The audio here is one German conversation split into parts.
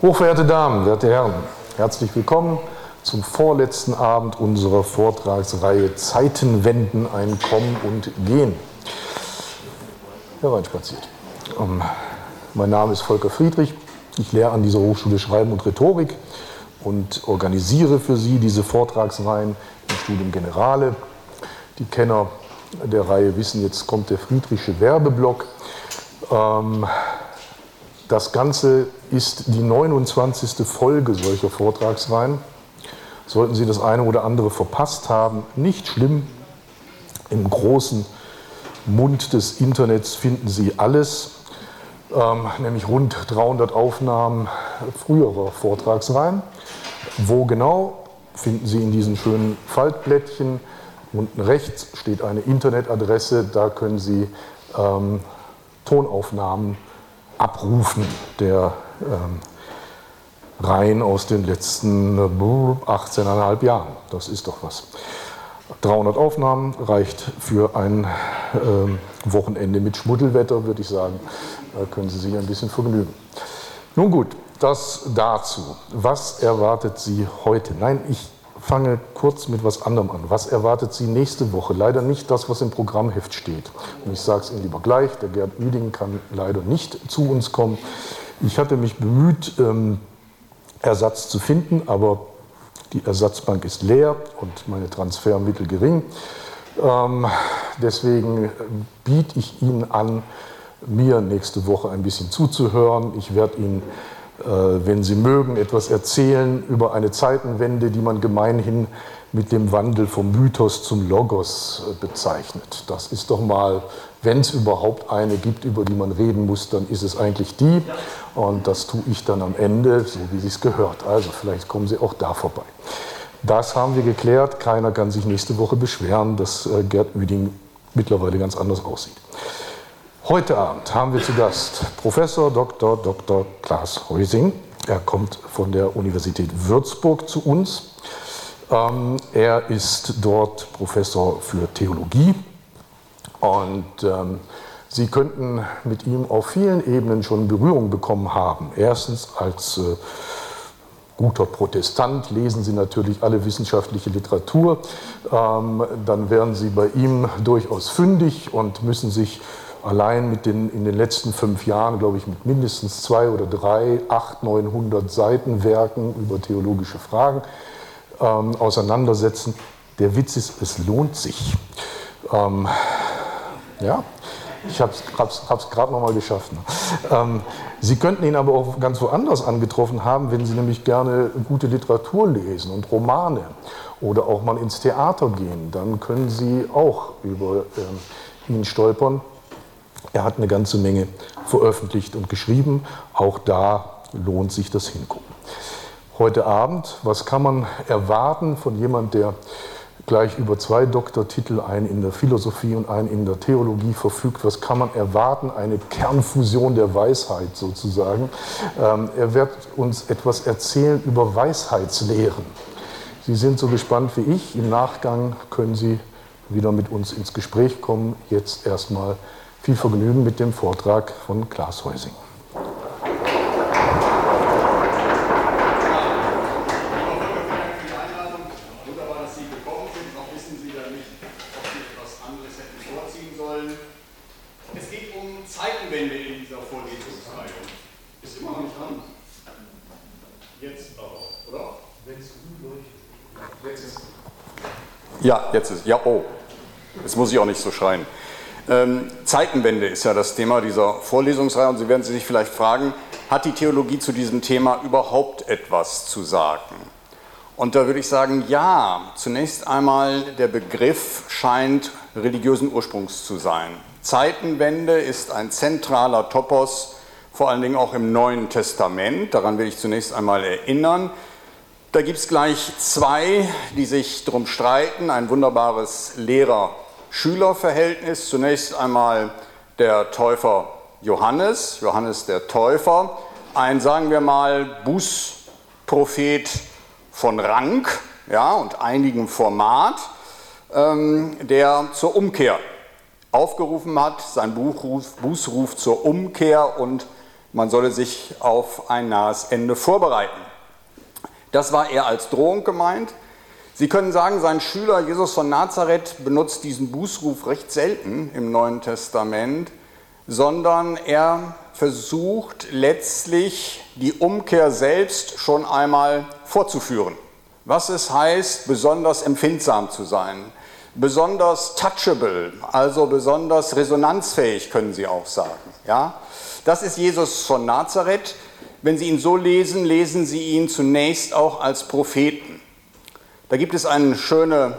Hochverehrte Damen, werte Herren, herzlich willkommen zum vorletzten Abend unserer Vortragsreihe Zeitenwenden, ein Kommen und Gehen. Hereinspaziert. Mein Name ist Volker Friedrich, ich lehre an dieser Hochschule Schreiben und Rhetorik und organisiere für Sie diese Vortragsreihen im Studium Generale. Die Kenner der Reihe wissen, jetzt kommt der Friedrichsche Werbeblock. Das Ganze ist die 29. Folge solcher Vortragsreihen. Sollten Sie das eine oder andere verpasst haben, nicht schlimm. Im großen Mund des Internets finden Sie alles, nämlich rund 300 Aufnahmen früherer Vortragsreihen. Wo genau, finden Sie in diesen schönen Faltblättchen. Unten rechts steht eine Internetadresse, da können Sie Tonaufnahmen abrufen der Reihen aus den letzten 18,5 Jahren. Das ist doch was. 300 Aufnahmen reicht für ein Wochenende mit Schmuddelwetter, würde ich sagen. Da können Sie sich ein bisschen vergnügen. Nun gut, das dazu. Was erwartet Sie heute? Nein, ich fange kurz mit was anderem an. Was erwartet Sie nächste Woche? Leider nicht das, was im Programmheft steht. Und ich sage es Ihnen lieber gleich, der Gerd Ueding kann leider nicht zu uns kommen. Ich hatte mich bemüht, Ersatz zu finden, aber die Ersatzbank ist leer und meine Transfermittel gering. Deswegen biete ich Ihnen an, mir nächste Woche ein bisschen zuzuhören. Ich werde Ihnen, wenn Sie mögen, etwas erzählen über eine Zeitenwende, die man gemeinhin mit dem Wandel vom Mythos zum Logos bezeichnet. Das ist doch mal, wenn es überhaupt eine gibt, über die man reden muss, dann ist es eigentlich die. Und das tue ich dann am Ende, so wie es gehört. Also vielleicht kommen Sie auch da vorbei. Das haben wir geklärt. Keiner kann sich nächste Woche beschweren, dass Gerd Ueding mittlerweile ganz anders aussieht. Heute Abend haben wir zu Gast Professor Dr. Klaas Heusing. Er kommt von der Universität Würzburg zu uns. Er ist dort Professor für Theologie und Sie könnten mit ihm auf vielen Ebenen schon Berührung bekommen haben. Erstens als guter Protestant lesen Sie natürlich alle wissenschaftliche Literatur. Dann werden Sie bei ihm durchaus fündig und müssen sich allein in den letzten 5 Jahren, glaube ich, mit mindestens 2 oder 3, 800, 900 Seitenwerken über theologische Fragen auseinandersetzen. Der Witz ist, es lohnt sich. Ja, ich habe es gerade noch mal geschafft. Ne? Sie könnten ihn aber auch ganz woanders angetroffen haben, wenn Sie nämlich gerne gute Literatur lesen und Romane oder auch mal ins Theater gehen. Dann können Sie auch über ihn stolpern. Er hat eine ganze Menge veröffentlicht und geschrieben. Auch da lohnt sich das Hingucken. Heute Abend, was kann man erwarten von jemand, der gleich über 2 Doktortitel, einen in der Philosophie und einen in der Theologie verfügt? Was kann man erwarten? Eine Kernfusion der Weisheit sozusagen. Er wird uns etwas erzählen über Weisheitslehren. Sie sind so gespannt wie ich. Im Nachgang können Sie wieder mit uns ins Gespräch kommen. Jetzt erstmal viel Vergnügen mit dem Vortrag von Klaas Heusing. Ja, jetzt ist, ja, oh, jetzt muss ich auch nicht so schreien. Zeitenwende ist ja das Thema dieser Vorlesungsreihe und Sie werden sich vielleicht fragen, hat die Theologie zu diesem Thema überhaupt etwas zu sagen? Und da würde ich sagen, ja, zunächst einmal der Begriff scheint religiösen Ursprungs zu sein. Zeitenwende ist ein zentraler Topos, vor allen Dingen auch im Neuen Testament, daran will ich zunächst einmal erinnern. Da gibt es gleich 2, die sich darum streiten, ein wunderbares Lehrer-Schüler-Verhältnis. Zunächst einmal der Täufer Johannes der Täufer, ein, sagen wir mal, Bußprophet von Rang, ja, und einigem Format, der zur Umkehr aufgerufen hat, sein Bußruf zur Umkehr und man solle sich auf ein nahes Ende vorbereiten. Das war eher als Drohung gemeint. Sie können sagen, sein Schüler Jesus von Nazareth benutzt diesen Bußruf recht selten im Neuen Testament, sondern er versucht letztlich die Umkehr selbst schon einmal vorzuführen. Was es heißt, besonders empfindsam zu sein, besonders touchable, also besonders resonanzfähig, können Sie auch sagen. Ja? Das ist Jesus von Nazareth. Wenn Sie ihn so lesen, lesen Sie ihn zunächst auch als Propheten. Da gibt es eine schöne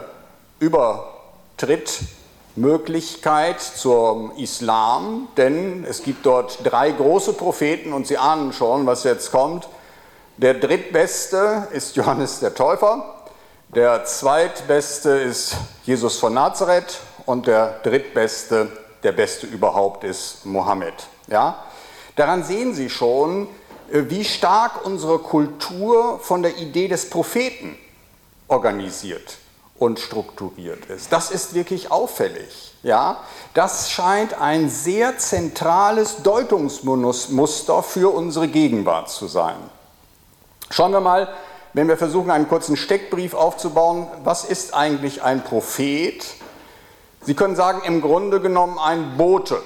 Übertrittmöglichkeit zum Islam, denn es gibt dort 3 große Propheten und Sie ahnen schon, was jetzt kommt. Der drittbeste ist Johannes der Täufer, der zweitbeste ist Jesus von Nazareth und der drittbeste, der beste überhaupt ist Mohammed. Ja? Daran sehen Sie schon, wie stark unsere Kultur von der Idee des Propheten organisiert und strukturiert ist. Das ist wirklich auffällig. Ja? Das scheint ein sehr zentrales Deutungsmuster für unsere Gegenwart zu sein. Schauen wir mal, wenn wir versuchen, einen kurzen Steckbrief aufzubauen, was ist eigentlich ein Prophet? Sie können sagen, im Grunde genommen ein Bote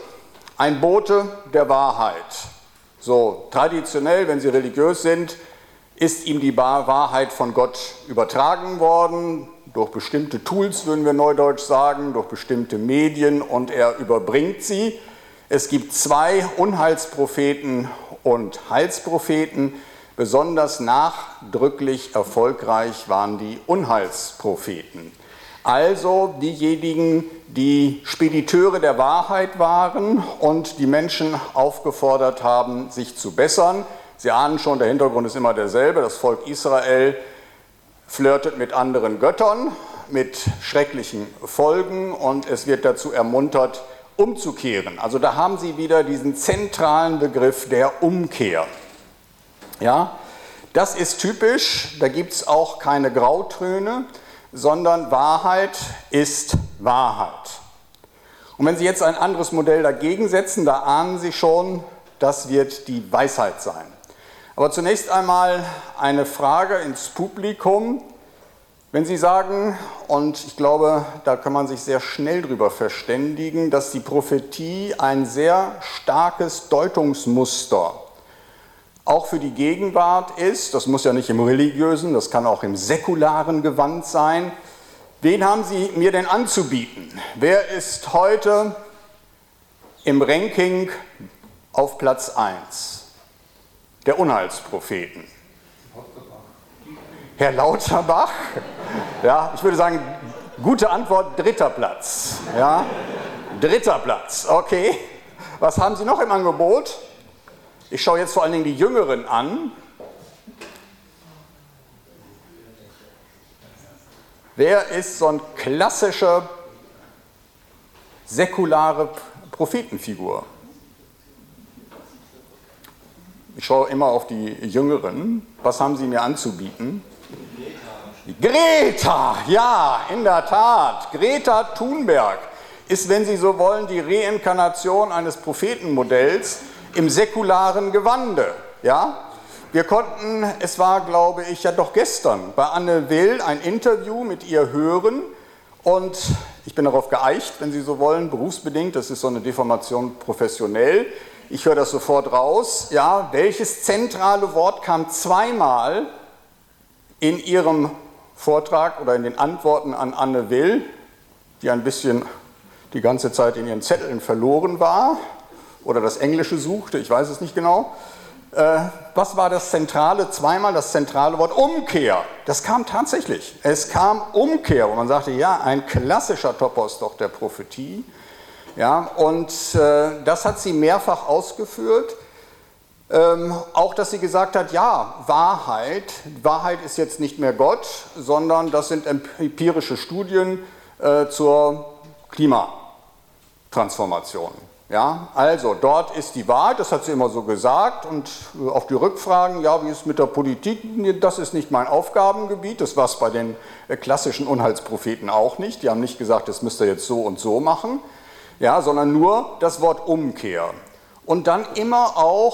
der Wahrheit. So traditionell, wenn Sie religiös sind, ist ihm die Wahrheit von Gott übertragen worden, durch bestimmte Tools, würden wir neudeutsch sagen, durch bestimmte Medien, und er überbringt sie. Es gibt 2 Unheilspropheten und Heilspropheten. Besonders nachdrücklich erfolgreich waren die Unheilspropheten. Also diejenigen, die Spediteure der Wahrheit waren und die Menschen aufgefordert haben, sich zu bessern. Sie ahnen schon, der Hintergrund ist immer derselbe. Das Volk Israel flirtet mit anderen Göttern, mit schrecklichen Folgen, und es wird dazu ermuntert, umzukehren. Also da haben Sie wieder diesen zentralen Begriff der Umkehr. Ja, das ist typisch, da gibt es auch keine Grautöne, sondern Wahrheit ist Wahrheit. Und wenn Sie jetzt ein anderes Modell dagegen setzen, da ahnen Sie schon, das wird die Weisheit sein. Aber zunächst einmal eine Frage ins Publikum. Wenn Sie sagen, und ich glaube, da kann man sich sehr schnell drüber verständigen, dass die Prophetie ein sehr starkes Deutungsmuster auch für die Gegenwart ist, das muss ja nicht im religiösen, das kann auch im säkularen Gewand sein. Wen haben Sie mir denn anzubieten? Wer ist heute im Ranking auf Platz 1 der Unheilspropheten? Herr Lauterbach? Ja, ich würde sagen, gute Antwort, 3. Platz. Ja, 3. Platz, okay. Was haben Sie noch im Angebot? Ich schaue jetzt vor allen Dingen die Jüngeren an. Wer ist so eine klassische, säkulare Prophetenfigur? Ich schaue immer auf die Jüngeren. Was haben Sie mir anzubieten? Greta, ja, in der Tat. Greta Thunberg ist, wenn Sie so wollen, die Reinkarnation eines Prophetenmodells im säkularen Gewande. Ja? Wir konnten, es war, glaube ich, ja doch gestern, bei Anne Will ein Interview mit ihr hören, und ich bin darauf geeicht, wenn Sie so wollen, berufsbedingt, das ist so eine Deformation professionell. Ich höre das sofort raus. Ja, welches zentrale Wort kam zweimal in ihrem Vortrag oder in den Antworten an Anne Will, die ein bisschen die ganze Zeit in ihren Zetteln verloren war oder das Englische suchte, ich weiß es nicht genau. Was war das zentrale, zweimal das zentrale Wort? Umkehr. Das kam tatsächlich. Es kam Umkehr, wo man sagte, ja, ein klassischer Topos doch der Prophetie. Ja, und das hat sie mehrfach ausgeführt. Auch, dass sie gesagt hat, ja, Wahrheit ist jetzt nicht mehr Gott, sondern das sind empirische Studien zur Klimatransformation. Ja, also dort ist die Wahrheit, das hat sie immer so gesagt, und auf die Rückfragen, ja, wie ist es mit der Politik, das ist nicht mein Aufgabengebiet, das war es bei den klassischen Unheilspropheten auch nicht, die haben nicht gesagt, das müsst ihr jetzt so und so machen, ja, sondern nur das Wort Umkehr. Und dann immer auch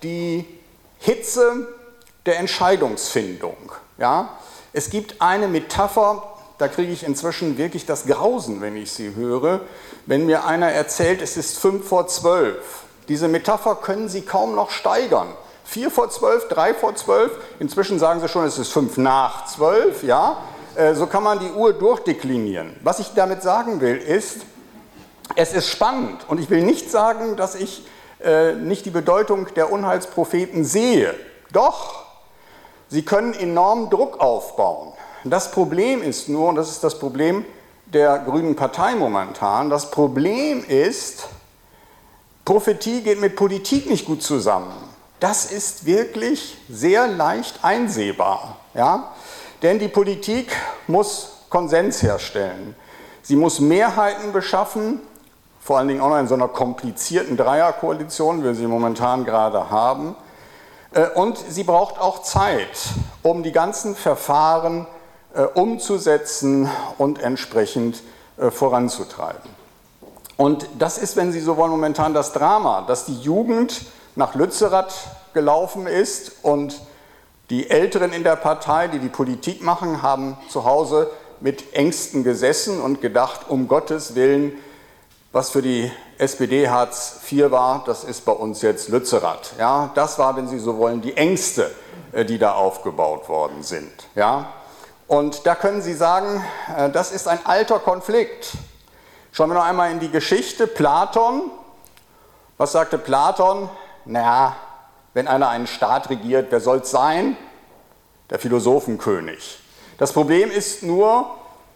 die Hitze der Entscheidungsfindung. Ja? Es gibt eine Metapher, da kriege ich inzwischen wirklich das Grausen, wenn ich sie höre, wenn mir einer erzählt, es ist 5:12. Diese Metapher können Sie kaum noch steigern. 4:12, 3:12, inzwischen sagen Sie schon, es ist 5:12, ja? So kann man die Uhr durchdeklinieren. Was ich damit sagen will, ist, es ist spannend und ich will nicht sagen, dass ich nicht die Bedeutung der Unheilspropheten sehe. Doch, sie können enormen Druck aufbauen. Das Problem ist nur, und das ist das Problem der Grünen Partei momentan, das Problem ist, Prophetie geht mit Politik nicht gut zusammen. Das ist wirklich sehr leicht einsehbar. Ja? Denn die Politik muss Konsens herstellen. Sie muss Mehrheiten beschaffen, vor allen Dingen auch noch in so einer komplizierten Dreierkoalition, wie wir sie momentan gerade haben. Und sie braucht auch Zeit, um die ganzen Verfahren umzusetzen und entsprechend voranzutreiben. Und das ist, wenn Sie so wollen, momentan das Drama, dass die Jugend nach Lützerath gelaufen ist und die Älteren in der Partei, die die Politik machen, haben zu Hause mit Ängsten gesessen und gedacht, um Gottes Willen, was für die SPD Hartz IV war, das ist bei uns jetzt Lützerath. Ja, das war, wenn Sie so wollen, die Ängste, die da aufgebaut worden sind. Ja. Und da können Sie sagen, das ist ein alter Konflikt. Schauen wir noch einmal in die Geschichte. Platon, was sagte Platon? Naja, wenn einer einen Staat regiert, wer soll es sein? Der Philosophenkönig. Das Problem ist nur,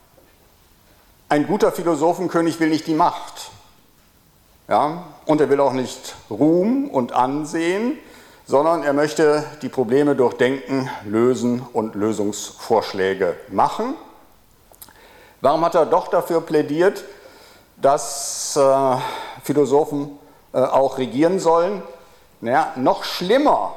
ein guter Philosophenkönig will nicht die Macht. Ja? Und er will auch nicht Ruhm und Ansehen, sondern er möchte die Probleme durchdenken, lösen und Lösungsvorschläge machen. Warum hat er doch dafür plädiert, dass Philosophen auch regieren sollen? Naja, noch schlimmer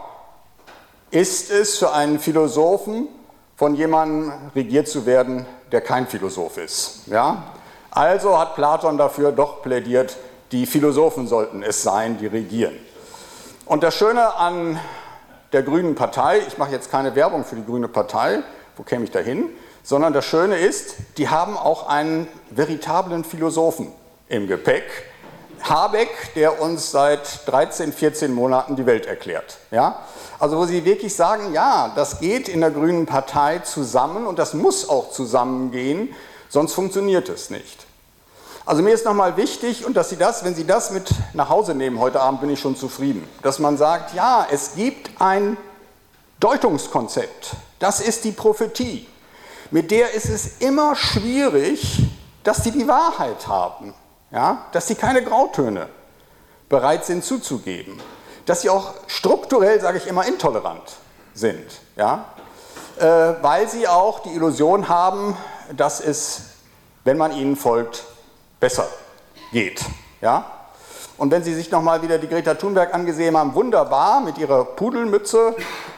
ist es für einen Philosophen, von jemandem regiert zu werden, der kein Philosoph ist. Ja? Also hat Platon dafür doch plädiert, die Philosophen sollten es sein, die regieren. Und das Schöne an der Grünen Partei, ich mache jetzt keine Werbung für die Grüne Partei, wo käme ich da hin, sondern das Schöne ist, die haben auch einen veritablen Philosophen im Gepäck, Habeck, der uns seit 13, 14 Monaten die Welt erklärt. Ja? Also wo sie wirklich sagen, ja, das geht in der Grünen Partei zusammen und das muss auch zusammengehen, sonst funktioniert es nicht. Also mir ist nochmal wichtig, und dass Sie das, wenn Sie das mit nach Hause nehmen heute Abend, bin ich schon zufrieden, dass man sagt, ja, es gibt ein Deutungskonzept, das ist die Prophetie. Mit der ist es immer schwierig, dass die Wahrheit haben, ja? Dass sie keine Grautöne bereit sind zuzugeben, dass sie auch strukturell, sage ich immer, intolerant sind, ja? Weil sie auch die Illusion haben, dass es, wenn man ihnen folgt, besser geht. Ja? Und wenn Sie sich nochmal wieder die Greta Thunberg angesehen haben, wunderbar mit ihrer Pudelmütze,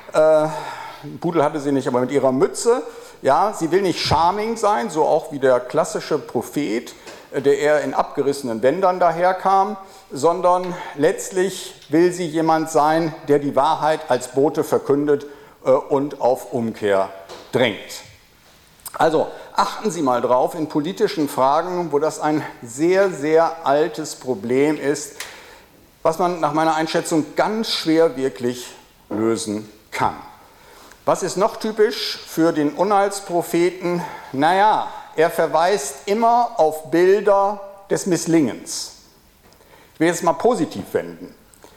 Pudel hatte sie nicht, aber mit ihrer Mütze, ja, sie will nicht charming sein, so auch wie der klassische Prophet, der eher in abgerissenen Bändern daherkam, sondern letztlich will sie jemand sein, der die Wahrheit als Bote verkündet und auf Umkehr drängt. Also achten Sie mal drauf in politischen Fragen, wo das ein sehr, sehr altes Problem ist, was man nach meiner Einschätzung ganz schwer wirklich lösen kann. Was ist noch typisch für den Unheilspropheten? Naja, er verweist immer auf Bilder des Misslingens. Ich will jetzt mal positiv wenden.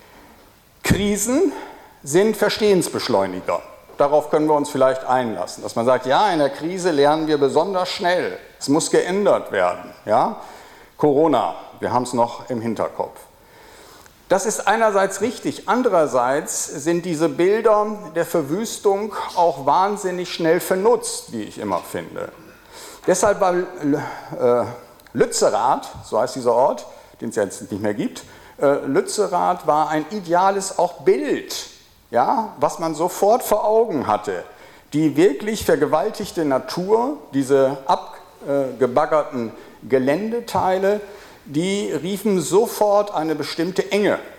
Krisen sind Verstehensbeschleuniger. Darauf können wir uns vielleicht einlassen, dass man sagt, ja, in der Krise lernen wir besonders schnell, es muss geändert werden. Ja? Corona, wir haben es noch im Hinterkopf. Das ist einerseits richtig, andererseits sind diese Bilder der Verwüstung auch wahnsinnig schnell vernutzt, wie ich immer finde. Deshalb war Lützerath, so heißt dieser Ort, den es jetzt nicht mehr gibt, Lützerath war ein ideales auch Bild, ja, was man sofort vor Augen hatte. Die wirklich vergewaltigte Natur, diese abgebaggerten Geländeteile, die riefen sofort eine bestimmte Enge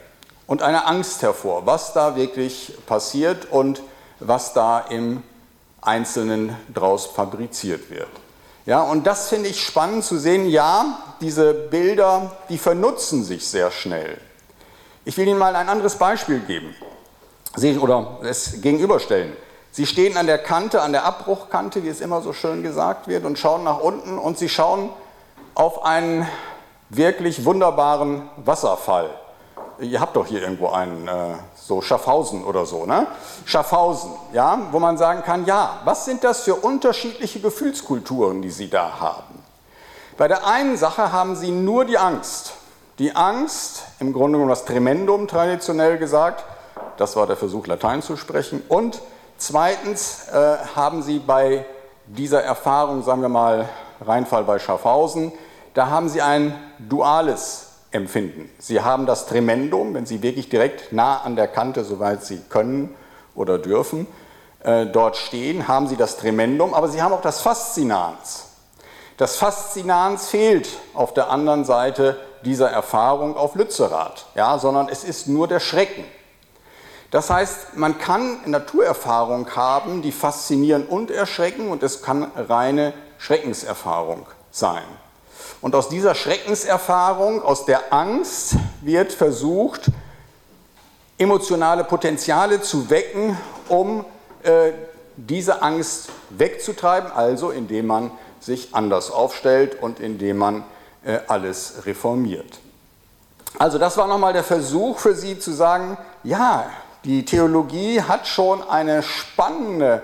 und eine Angst hervor, was da wirklich passiert und was da im Einzelnen draus fabriziert wird. Ja, und das finde ich spannend zu sehen. Ja, diese Bilder, die vernutzen sich sehr schnell. Ich will Ihnen mal ein anderes Beispiel geben oder es gegenüberstellen. Sie stehen an der Kante, an der Abbruchkante, wie es immer so schön gesagt wird, und schauen nach unten und Sie schauen auf einen wirklich wunderbaren Wasserfall. Ihr habt doch hier irgendwo einen, so Schaffhausen oder so, ne? Schaffhausen, ja, wo man sagen kann, ja, was sind das für unterschiedliche Gefühlskulturen, die Sie da haben? Bei der einen Sache haben Sie nur die Angst. Die Angst, im Grunde genommen das Tremendum traditionell gesagt, das war der Versuch, Latein zu sprechen. Und zweitens haben Sie bei dieser Erfahrung, sagen wir mal, Rheinfall bei Schaffhausen, da haben Sie ein duales Empfinden. Sie haben das Tremendum, wenn Sie wirklich direkt nah an der Kante, soweit Sie können oder dürfen, dort stehen, haben Sie das Tremendum, aber Sie haben auch das Faszinans. Das Faszinans fehlt auf der anderen Seite dieser Erfahrung auf Lützerath, ja, sondern es ist nur der Schrecken. Das heißt, man kann Naturerfahrung haben, die faszinieren und erschrecken, und es kann reine Schreckenserfahrung sein. Und aus dieser Schreckenserfahrung, aus der Angst, wird versucht, emotionale Potenziale zu wecken, um diese Angst wegzutreiben, also indem man sich anders aufstellt und indem man alles reformiert. Also das war nochmal der Versuch für Sie zu sagen, ja, die Theologie hat schon eine spannende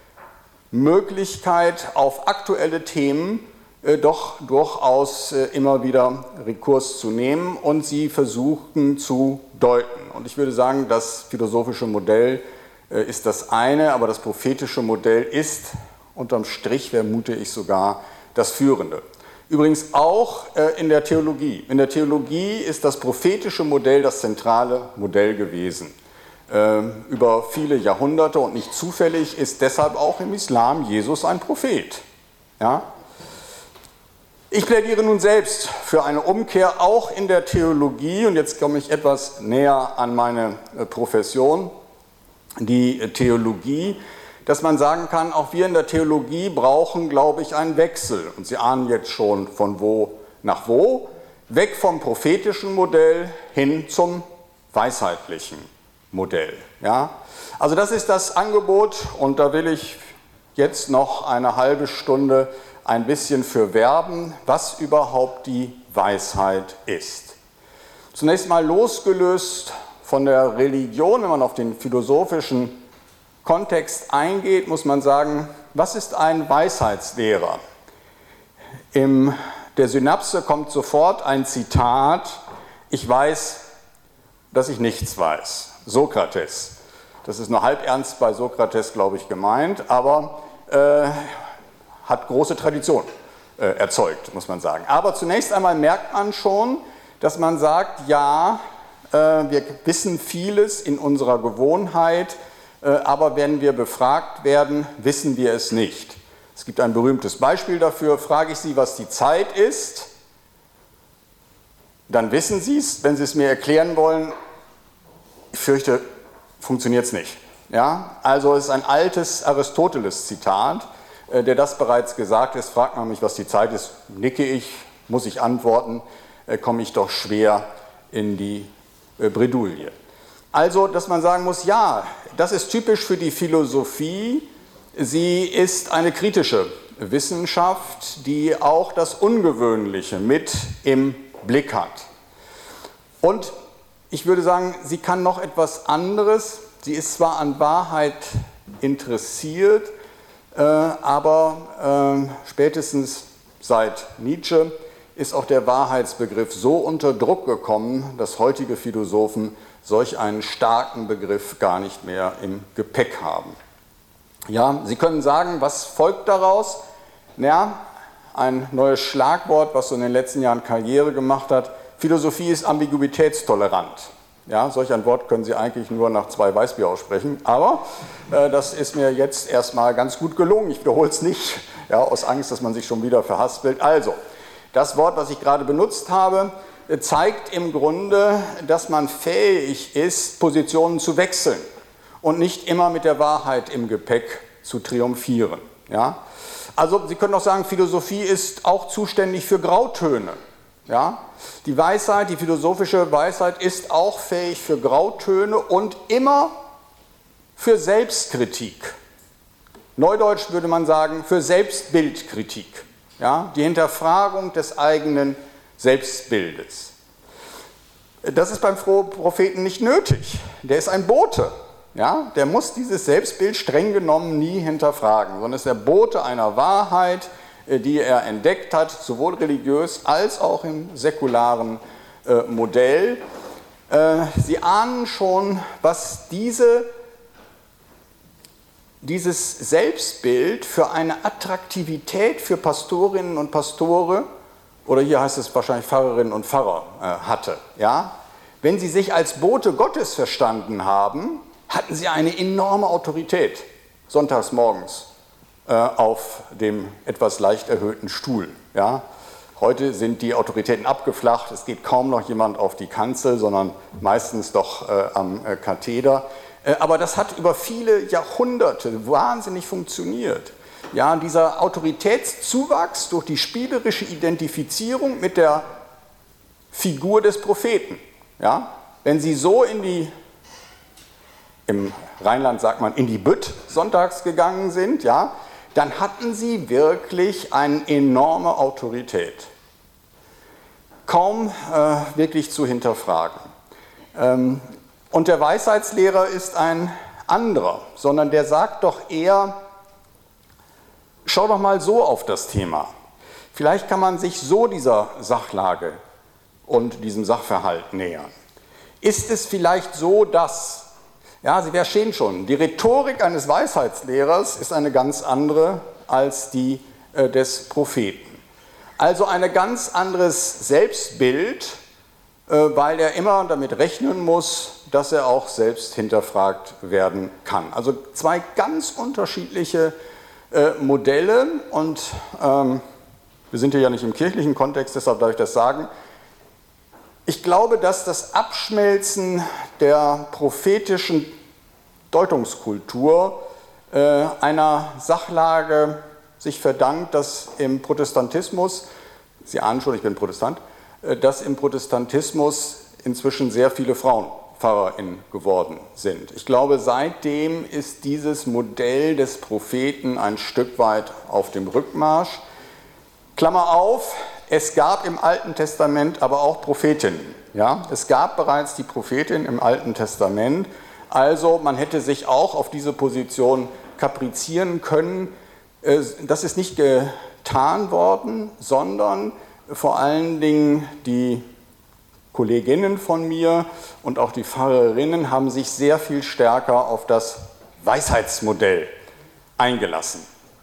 Möglichkeit, auf aktuelle Themen doch durchaus immer wieder Rekurs zu nehmen und sie versuchen zu deuten. Und ich würde sagen, das philosophische Modell ist das eine, aber das prophetische Modell ist unterm Strich, vermute ich sogar, das führende. Übrigens auch in der Theologie. In der Theologie ist das prophetische Modell das zentrale Modell gewesen. Über viele Jahrhunderte, und nicht zufällig ist deshalb auch im Islam Jesus ein Prophet. Ja? Ich plädiere nun selbst für eine Umkehr auch in der Theologie, und jetzt komme ich etwas näher an meine Profession, die Theologie, dass man sagen kann, auch wir in der Theologie brauchen, glaube ich, einen Wechsel. Und Sie ahnen jetzt schon, von wo nach wo, weg vom prophetischen Modell hin zum weisheitlichen Modell. Ja? Also das ist das Angebot, und da will ich jetzt noch eine halbe Stunde ein bisschen für werben, was überhaupt die Weisheit ist. Zunächst mal losgelöst von der Religion, wenn man auf den philosophischen Kontext eingeht, muss man sagen, was ist ein Weisheitslehrer? In der Synapse kommt sofort ein Zitat, ich weiß, dass ich nichts weiß. Sokrates. Das ist nur halb ernst bei Sokrates, glaube ich, gemeint, aber hat große Tradition erzeugt, muss man sagen. Aber zunächst einmal merkt man schon, dass man sagt, ja, wir wissen vieles in unserer Gewohnheit, aber wenn wir befragt werden, wissen wir es nicht. Es gibt ein berühmtes Beispiel dafür, frage ich Sie, was die Zeit ist, dann wissen Sie es. Wenn Sie es mir erklären wollen, ich fürchte, funktioniert es nicht. Ja? Also es ist ein altes Aristoteles-Zitat, der das bereits gesagt ist, fragt man mich, was die Zeit ist, nicke ich, muss ich antworten, komme ich doch schwer in die Bredouille. Also, dass man sagen muss, ja, das ist typisch für die Philosophie, sie ist eine kritische Wissenschaft, die auch das Ungewöhnliche mit im Blick hat. Und ich würde sagen, sie kann noch etwas anderes, sie ist zwar an Wahrheit interessiert, aber spätestens seit Nietzsche ist auch der Wahrheitsbegriff so unter Druck gekommen, dass heutige Philosophen solch einen starken Begriff gar nicht mehr im Gepäck haben. Ja, Sie können sagen, was folgt daraus? Ja, ein neues Schlagwort, was so in den letzten Jahren Karriere gemacht hat. Philosophie ist ambiguitätstolerant. Ja, solch ein Wort können Sie eigentlich nur nach 2 Weißbier aussprechen, aber das ist mir jetzt erstmal ganz gut gelungen. Ich wiederhole es nicht, ja, aus Angst, dass man sich schon wieder verhaspelt. Also, das Wort, was ich gerade benutzt habe, zeigt im Grunde, dass man fähig ist, Positionen zu wechseln und nicht immer mit der Wahrheit im Gepäck zu triumphieren. Ja? Also Sie können auch sagen, Philosophie ist auch zuständig für Grautöne. Ja? Die Weisheit, die philosophische Weisheit ist auch fähig für Grautöne und immer für Selbstkritik. Neudeutsch würde man sagen, für Selbstbildkritik. Ja? Die Hinterfragung des eigenen Selbstbildes. Das ist beim Propheten nicht nötig. Der ist ein Bote. Ja? Der muss dieses Selbstbild streng genommen nie hinterfragen, sondern ist der Bote einer Wahrheit, die er entdeckt hat, sowohl religiös als auch im säkularen Modell. Sie ahnen schon, was dieses Selbstbild für eine Attraktivität für Pastorinnen und Pastore, oder hier heißt es wahrscheinlich Pfarrerinnen und Pfarrer, hatte. Ja? Wenn sie sich als Bote Gottes verstanden haben, hatten sie eine enorme Autorität, sonntags morgens auf dem etwas leicht erhöhten Stuhl. Ja? Heute sind die Autoritäten abgeflacht, es geht kaum noch jemand auf die Kanzel, sondern meistens doch am Katheder. Aber das hat über viele Jahrhunderte wahnsinnig funktioniert. Ja, dieser Autoritätszuwachs durch die spielerische Identifizierung mit der Figur des Propheten. Ja? Wenn Sie so im Rheinland sagt man, in die Bütt sonntags gegangen sind, ja, dann hatten Sie wirklich eine enorme Autorität. Kaum wirklich zu hinterfragen. Und der Weisheitslehrer ist ein anderer, sondern der sagt doch eher, schau doch mal so auf das Thema. Vielleicht kann man sich so dieser Sachlage und diesem Sachverhalt nähern. Ist es vielleicht so, dass, ja, Sie verstehen schon, die Rhetorik eines Weisheitslehrers ist eine ganz andere als die des Propheten. Also ein ganz anderes Selbstbild, weil er immer damit rechnen muss, dass er auch selbst hinterfragt werden kann. Also zwei ganz unterschiedliche Modelle und wir sind hier ja nicht im kirchlichen Kontext, deshalb darf ich das sagen. Ich glaube, dass das Abschmelzen der prophetischen Deutungskultur einer Sachlage sich verdankt, dass im Protestantismus, Sie ahnen schon, ich bin Protestant, dass im Protestantismus inzwischen sehr viele Frauen PfarrerInnen geworden sind. Ich glaube, seitdem ist dieses Modell des Propheten ein Stück weit auf dem Rückmarsch. Klammer auf, es gab im Alten Testament aber auch Prophetinnen. Ja? Es gab bereits die Prophetin im Alten Testament, also man hätte sich auch auf diese Position kaprizieren können. Das ist nicht getan worden, sondern vor allen Dingen die Kolleginnen von mir und auch die Pfarrerinnen haben sich sehr viel stärker auf das Weisheitsmodell eingelassen.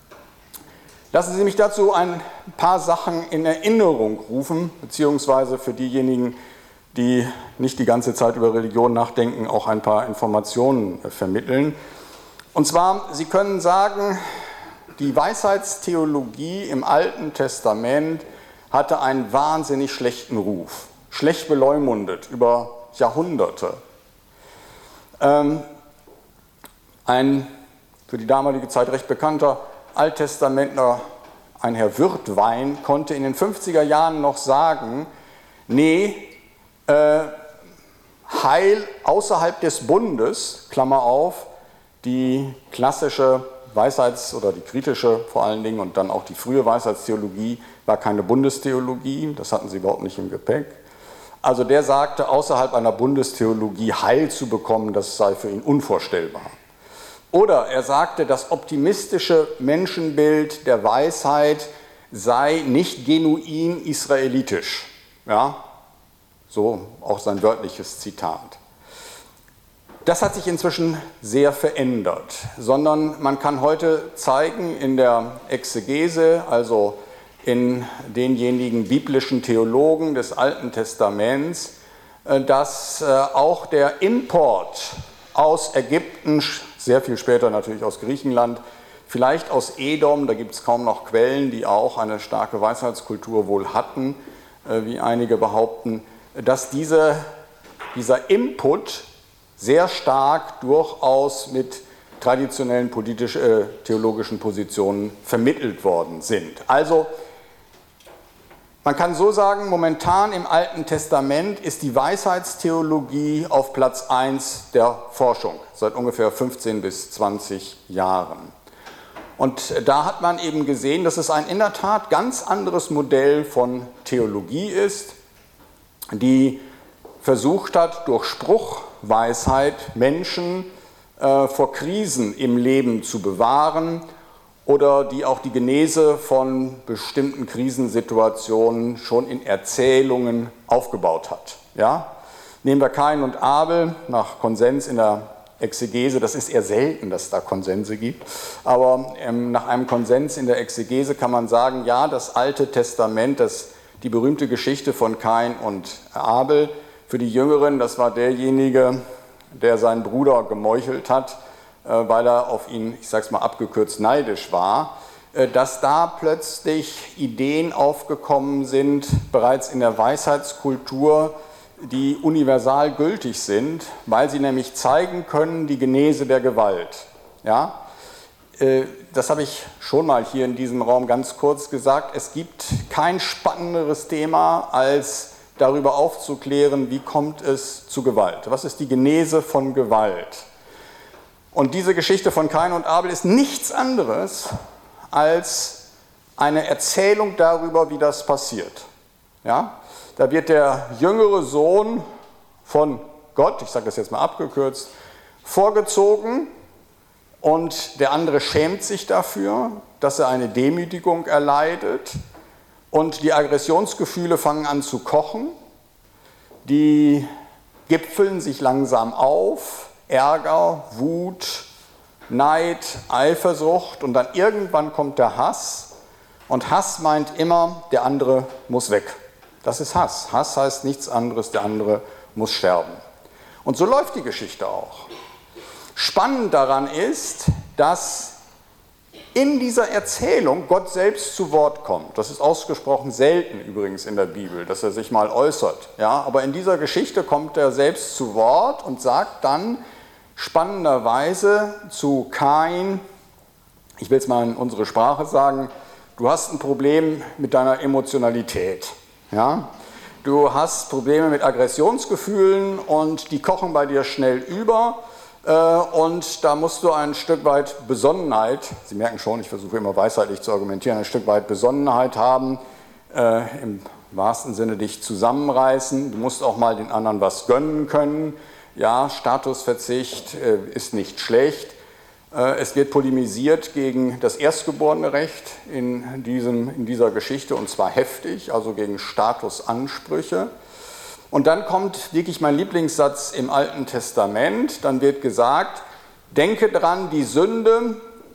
Lassen Sie mich dazu ein paar Sachen in Erinnerung rufen, beziehungsweise für diejenigen, die nicht die ganze Zeit über Religion nachdenken, auch ein paar Informationen vermitteln. Und zwar, Sie können sagen, die Weisheitstheologie im Alten Testament hatte einen wahnsinnig schlechten Ruf, schlecht beleumundet über Jahrhunderte. Ein für die damalige Zeit recht bekannter Alttestamentler, ein Herr Wirtwein, konnte in den 50er Jahren noch sagen, nee, Heil außerhalb des Bundes, Klammer auf, die klassische oder die kritische vor allen Dingen und dann auch die frühe Weisheitstheologie war keine Bundestheologie, das hatten sie überhaupt nicht im Gepäck. Also der sagte, außerhalb einer Bundestheologie Heil zu bekommen, das sei für ihn unvorstellbar. Oder er sagte, das optimistische Menschenbild der Weisheit sei nicht genuin israelitisch. Ja, so auch sein wörtliches Zitat. Das hat sich inzwischen sehr verändert, sondern man kann heute zeigen in der Exegese, also in denjenigen biblischen Theologen des Alten Testaments, dass auch der Import aus Ägypten, sehr viel später natürlich aus Griechenland, vielleicht aus Edom, da gibt es kaum noch Quellen, die auch eine starke Weisheitskultur wohl hatten, wie einige behaupten, dass dieser Input sehr stark durchaus mit traditionellen theologischen Positionen vermittelt worden sind. Also man kann so sagen, momentan im Alten Testament ist die Weisheitstheologie auf Platz 1 der Forschung, seit ungefähr 15 bis 20 Jahren. Und da hat man eben gesehen, dass es ein in der Tat ganz anderes Modell von Theologie ist, die versucht hat, durch Spruchweisheit Menschen vor Krisen im Leben zu bewahren oder die auch die Genese von bestimmten Krisensituationen schon in Erzählungen aufgebaut hat. Ja? Nehmen wir Kain und Abel nach Konsens in der Exegese, das ist eher selten, dass es da Konsense gibt, aber nach einem Konsens in der Exegese kann man sagen, ja, das Alte Testament, die berühmte Geschichte von Kain und Abel, für die Jüngeren, das war derjenige, der seinen Bruder gemeuchelt hat, weil er auf ihn, ich sage es mal abgekürzt, neidisch war, dass da plötzlich Ideen aufgekommen sind, bereits in der Weisheitskultur, die universal gültig sind, weil sie nämlich zeigen können, die Genese der Gewalt. Ja? Das habe ich schon mal hier in diesem Raum ganz kurz gesagt. Es gibt kein spannenderes Thema, als darüber aufzuklären, wie kommt es zu Gewalt? Was ist die Genese von Gewalt? Und diese Geschichte von Kain und Abel ist nichts anderes als eine Erzählung darüber, wie das passiert. Ja? Da wird der jüngere Sohn von Gott, ich sage das jetzt mal abgekürzt, vorgezogen und der andere schämt sich dafür, dass er eine Demütigung erleidet und die Aggressionsgefühle fangen an zu kochen, die gipfeln sich langsam auf, Ärger, Wut, Neid, Eifersucht und dann irgendwann kommt der Hass und Hass meint immer, der andere muss weg. Das ist Hass. Hass heißt nichts anderes, der andere muss sterben. Und so läuft die Geschichte auch. Spannend daran ist, dass in dieser Erzählung Gott selbst zu Wort kommt. Das ist ausgesprochen selten übrigens in der Bibel, dass er sich mal äußert. Ja, aber in dieser Geschichte kommt er selbst zu Wort und sagt dann spannenderweise zu Kain, ich will es mal in unsere Sprache sagen, du hast ein Problem mit deiner Emotionalität. Ja? Du hast Probleme mit Aggressionsgefühlen und die kochen bei dir schnell über. Und da musst du ein Stück weit Besonnenheit, Sie merken schon, ich versuche immer weisheitlich zu argumentieren, ein Stück weit Besonnenheit haben, im wahrsten Sinne dich zusammenreißen. Du musst auch mal den anderen was gönnen können. Ja, Statusverzicht ist nicht schlecht. Es wird polemisiert gegen das erstgeborene Recht in dieser Geschichte und zwar heftig, also gegen Statusansprüche. Und dann kommt wirklich mein Lieblingssatz im Alten Testament, dann wird gesagt, denke dran, die Sünde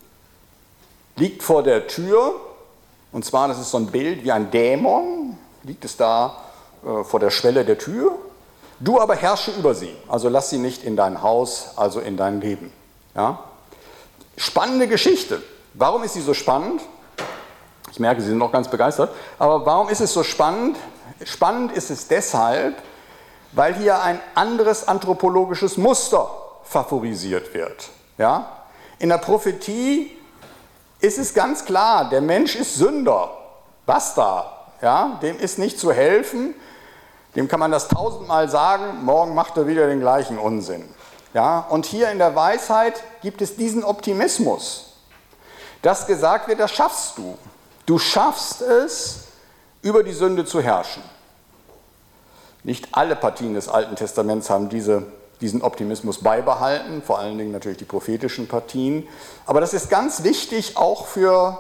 liegt vor der Tür, und zwar, das ist so ein Bild wie ein Dämon, liegt es da vor der Schwelle der Tür, du aber herrsche über sie, also lass sie nicht in dein Haus, also in dein Leben. Ja? Spannende Geschichte. Warum ist sie so spannend? Ich merke, Sie sind noch ganz begeistert, aber warum ist es so spannend? Spannend ist es deshalb, weil hier ein anderes anthropologisches Muster favorisiert wird. Ja? In der Prophetie ist es ganz klar, der Mensch ist Sünder. Basta. Ja? Dem ist nicht zu helfen. Dem kann man das 1000-mal sagen, morgen macht er wieder den gleichen Unsinn. Ja? Und hier in der Weisheit gibt es diesen Optimismus, dass gesagt wird, das schaffst du. Du schaffst es, über die Sünde zu herrschen. Nicht alle Partien des Alten Testaments haben diesen Optimismus beibehalten, vor allen Dingen natürlich die prophetischen Partien. Aber das ist ganz wichtig auch für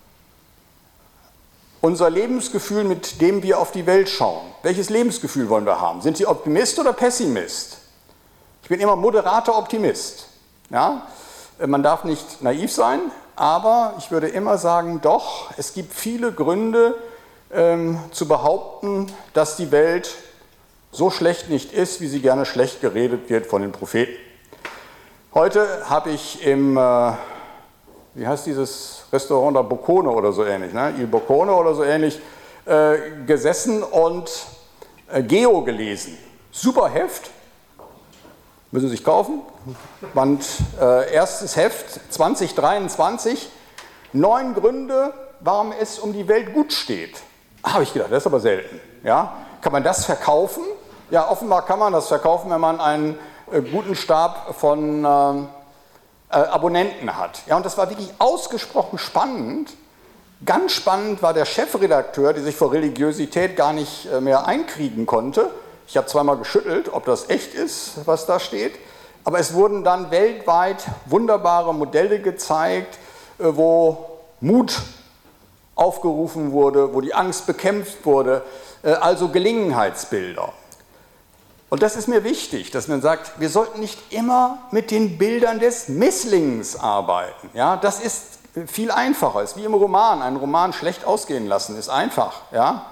unser Lebensgefühl, mit dem wir auf die Welt schauen. Welches Lebensgefühl wollen wir haben? Sind Sie Optimist oder Pessimist? Ich bin immer moderater Optimist. Ja? Man darf nicht naiv sein, aber ich würde immer sagen, doch, es gibt viele Gründe zu behaupten, dass die Welt so schlecht nicht ist, wie sie gerne schlecht geredet wird von den Propheten. Heute habe ich im, wie heißt dieses Restaurant da, Boccone oder so ähnlich, ne? Il Boccone oder so ähnlich, gesessen und Geo gelesen. Super Heft, müssen Sie sich kaufen. Erstes Heft 2023, 9 Gründe, warum es um die Welt gut steht. Habe ich gedacht, das ist aber selten. Ja? Kann man das verkaufen? Ja, offenbar kann man das verkaufen, wenn man einen guten Stab von Abonnenten hat. Ja, und das war wirklich ausgesprochen spannend. Ganz spannend war der Chefredakteur, der sich vor Religiosität gar nicht mehr einkriegen konnte. Ich habe zweimal geschüttelt, ob das echt ist, was da steht. Aber es wurden dann weltweit wunderbare Modelle gezeigt, wo Mut aufgerufen wurde, wo die Angst bekämpft wurde, also Gelegenheitsbilder. Und das ist mir wichtig, dass man sagt, wir sollten nicht immer mit den Bildern des Misslings arbeiten. Ja, das ist viel einfacher. Es ist wie im Roman. Einen Roman schlecht ausgehen lassen ist einfach. Ja?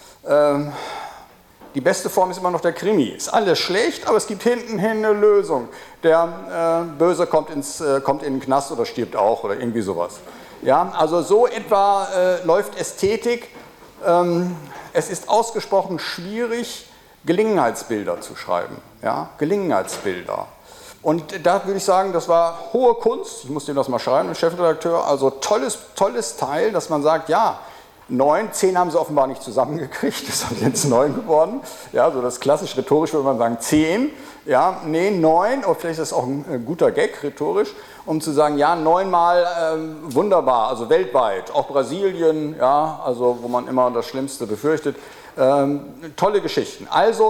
Die beste Form ist immer noch der Krimi. Ist alles schlecht, aber es gibt hintenhin eine Lösung. Der Böse kommt in den Knast oder stirbt auch oder irgendwie sowas. Ja? Also so etwa läuft Ästhetik. Es ist ausgesprochen schwierig, Gelegenheitsbilder zu schreiben, ja? Gelegenheitsbilder. Und da würde ich sagen, das war hohe Kunst, ich muss dem das mal schreiben, Chefredakteur, also tolles Teil, dass man sagt, ja, 9, 10 haben sie offenbar nicht zusammengekriegt, das sind jetzt 9 geworden, ja, so das klassisch rhetorisch würde man sagen 10, ja, nee, 9, oder vielleicht ist das auch ein guter Gag rhetorisch, um zu sagen, ja, 9 Mal wunderbar, also weltweit, auch Brasilien, ja, also wo man immer das Schlimmste befürchtet, tolle Geschichten. Also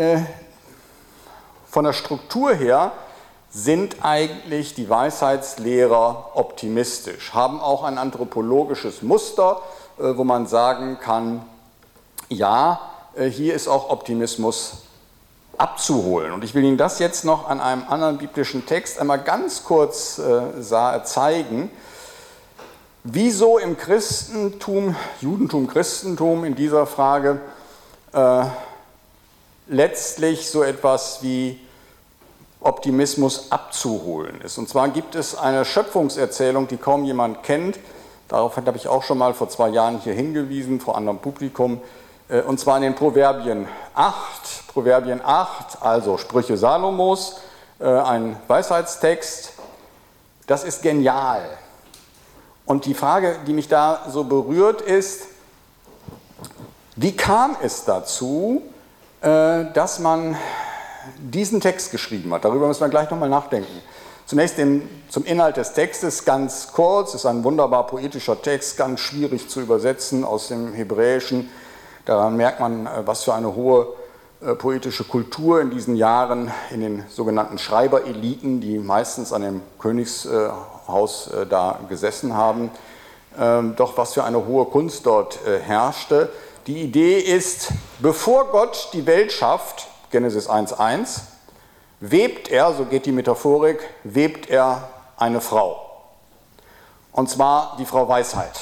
von der Struktur her sind eigentlich die Weisheitslehrer optimistisch, haben auch ein anthropologisches Muster, wo man sagen kann, ja, hier ist auch Optimismus abzuholen. Und ich will Ihnen das jetzt noch an einem anderen biblischen Text einmal ganz kurz zeigen, wieso im Christentum, Judentum, Christentum in dieser Frage letztlich so etwas wie Optimismus abzuholen ist. Und zwar gibt es eine Schöpfungserzählung, die kaum jemand kennt. Darauf habe ich auch schon mal vor 2 Jahren hier hingewiesen, vor anderem Publikum. Und zwar in den Proverbien 8. Proverbien 8, also Sprüche Salomos, ein Weisheitstext. Das ist genial. Und die Frage, die mich da so berührt, ist, wie kam es dazu, dass man diesen Text geschrieben hat? Darüber müssen wir gleich nochmal nachdenken. Zunächst zum Inhalt des Textes ganz kurz. Es ist ein wunderbar poetischer Text, ganz schwierig zu übersetzen aus dem Hebräischen. Daran merkt man, was für eine hohe poetische Kultur in diesen Jahren in den sogenannten Schreibereliten, die meistens an dem Königshaus da gesessen haben, doch was für eine hohe Kunst dort herrschte. Die Idee ist, bevor Gott die Welt schafft, Genesis 1,1, webt er, so geht die Metaphorik, webt er eine Frau. Und zwar die Frau Weisheit.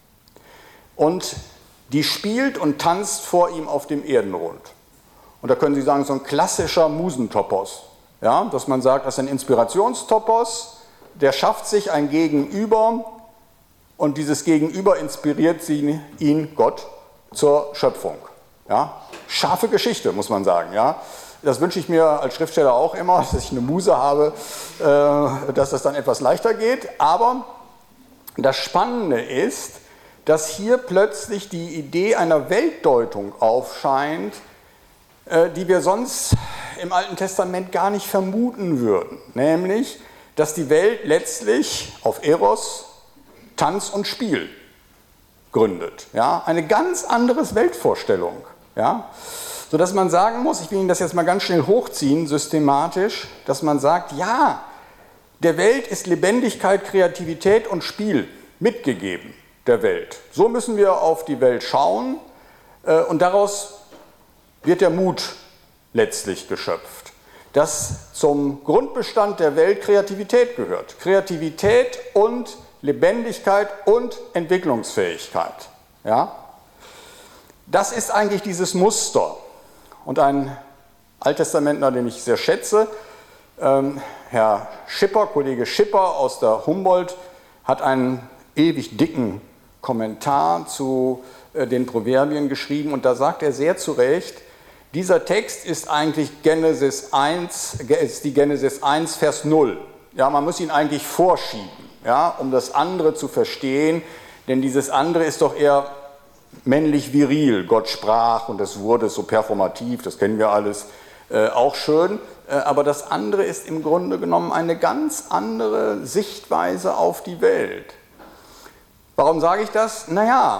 Und die spielt und tanzt vor ihm auf dem Erdenrund. Und da können Sie sagen, so ein klassischer Musentopos. Ja, dass man sagt, das ist ein Inspirationstopos, der schafft sich ein Gegenüber und dieses Gegenüber inspiriert ihn, Gott, zur Schöpfung. Ja? Scharfe Geschichte, muss man sagen. Ja? Das wünsche ich mir als Schriftsteller auch immer, dass ich eine Muse habe, dass das dann etwas leichter geht. Aber das Spannende ist, dass hier plötzlich die Idee einer Weltdeutung aufscheint, die wir sonst im Alten Testament gar nicht vermuten würden. Nämlich, dass die Welt letztlich auf Eros, Tanz und Spiel gründet. Ja? Eine ganz andere Weltvorstellung. Ja? Sodass man sagen muss, ich will Ihnen das jetzt mal ganz schnell hochziehen, systematisch, dass man sagt, ja, der Welt ist Lebendigkeit, Kreativität und Spiel mitgegeben, der Welt. So müssen wir auf die Welt schauen und daraus wird der Mut letztlich geschöpft, dass zum Grundbestand der Welt Kreativität gehört. Kreativität und Lebendigkeit und Entwicklungsfähigkeit. Ja? Das ist eigentlich dieses Muster. Und ein Alttestamentler, den ich sehr schätze, Herr Schipper, Kollege Schipper aus der Humboldt, hat einen ewig dicken Kommentar zu den Proverbien geschrieben und da sagt er sehr zu Recht, Dieser Text ist eigentlich ist die Genesis 1, Vers 0. Ja, man muss ihn eigentlich vorschieben, ja, um das andere zu verstehen, denn dieses andere ist doch eher männlich viril. Gott sprach und es wurde so performativ, das kennen wir alles, auch schön. Aber das andere ist im Grunde genommen eine ganz andere Sichtweise auf die Welt. Warum sage ich das? Naja,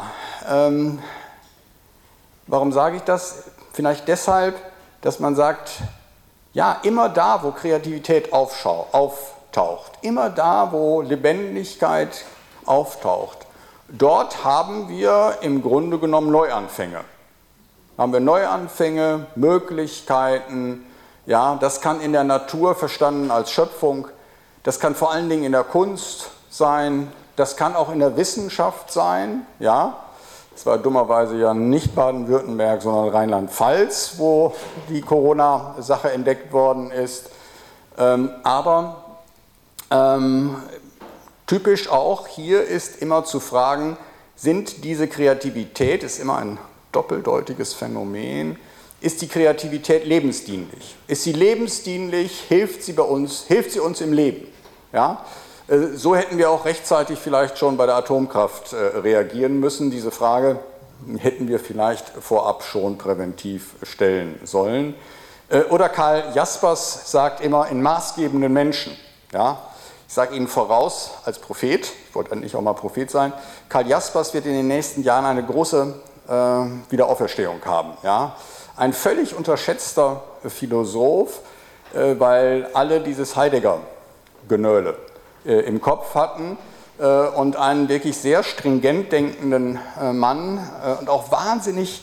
warum sage ich das? Vielleicht deshalb, dass man sagt, ja, immer da, wo Kreativität auftaucht, immer da, wo Lebendigkeit auftaucht, dort haben wir im Grunde genommen Neuanfänge. Haben wir Neuanfänge, Möglichkeiten, ja, das kann in der Natur verstanden als Schöpfung, das kann vor allen Dingen in der Kunst sein, das kann auch in der Wissenschaft sein, ja. Es war dummerweise ja nicht Baden-Württemberg, sondern Rheinland-Pfalz, wo die Corona-Sache entdeckt worden ist. Aber typisch auch hier ist immer zu fragen, sind diese Kreativität, ist immer ein doppeldeutiges Phänomen, ist die Kreativität lebensdienlich? Ist sie lebensdienlich, hilft sie uns im Leben? Ja? So hätten wir auch rechtzeitig vielleicht schon bei der Atomkraft reagieren müssen. Diese Frage hätten wir vielleicht vorab schon präventiv stellen sollen. Oder Karl Jaspers sagt immer, in maßgebenden Menschen. Ja? Ich sage Ihnen voraus, als Prophet, ich wollte eigentlich auch mal Prophet sein, Karl Jaspers wird in den nächsten Jahren eine große Wiederauferstehung haben. Ja? Ein völlig unterschätzter Philosoph, weil alle dieses Heidegger-Genöle im Kopf hatten und einen wirklich sehr stringent denkenden Mann und auch wahnsinnig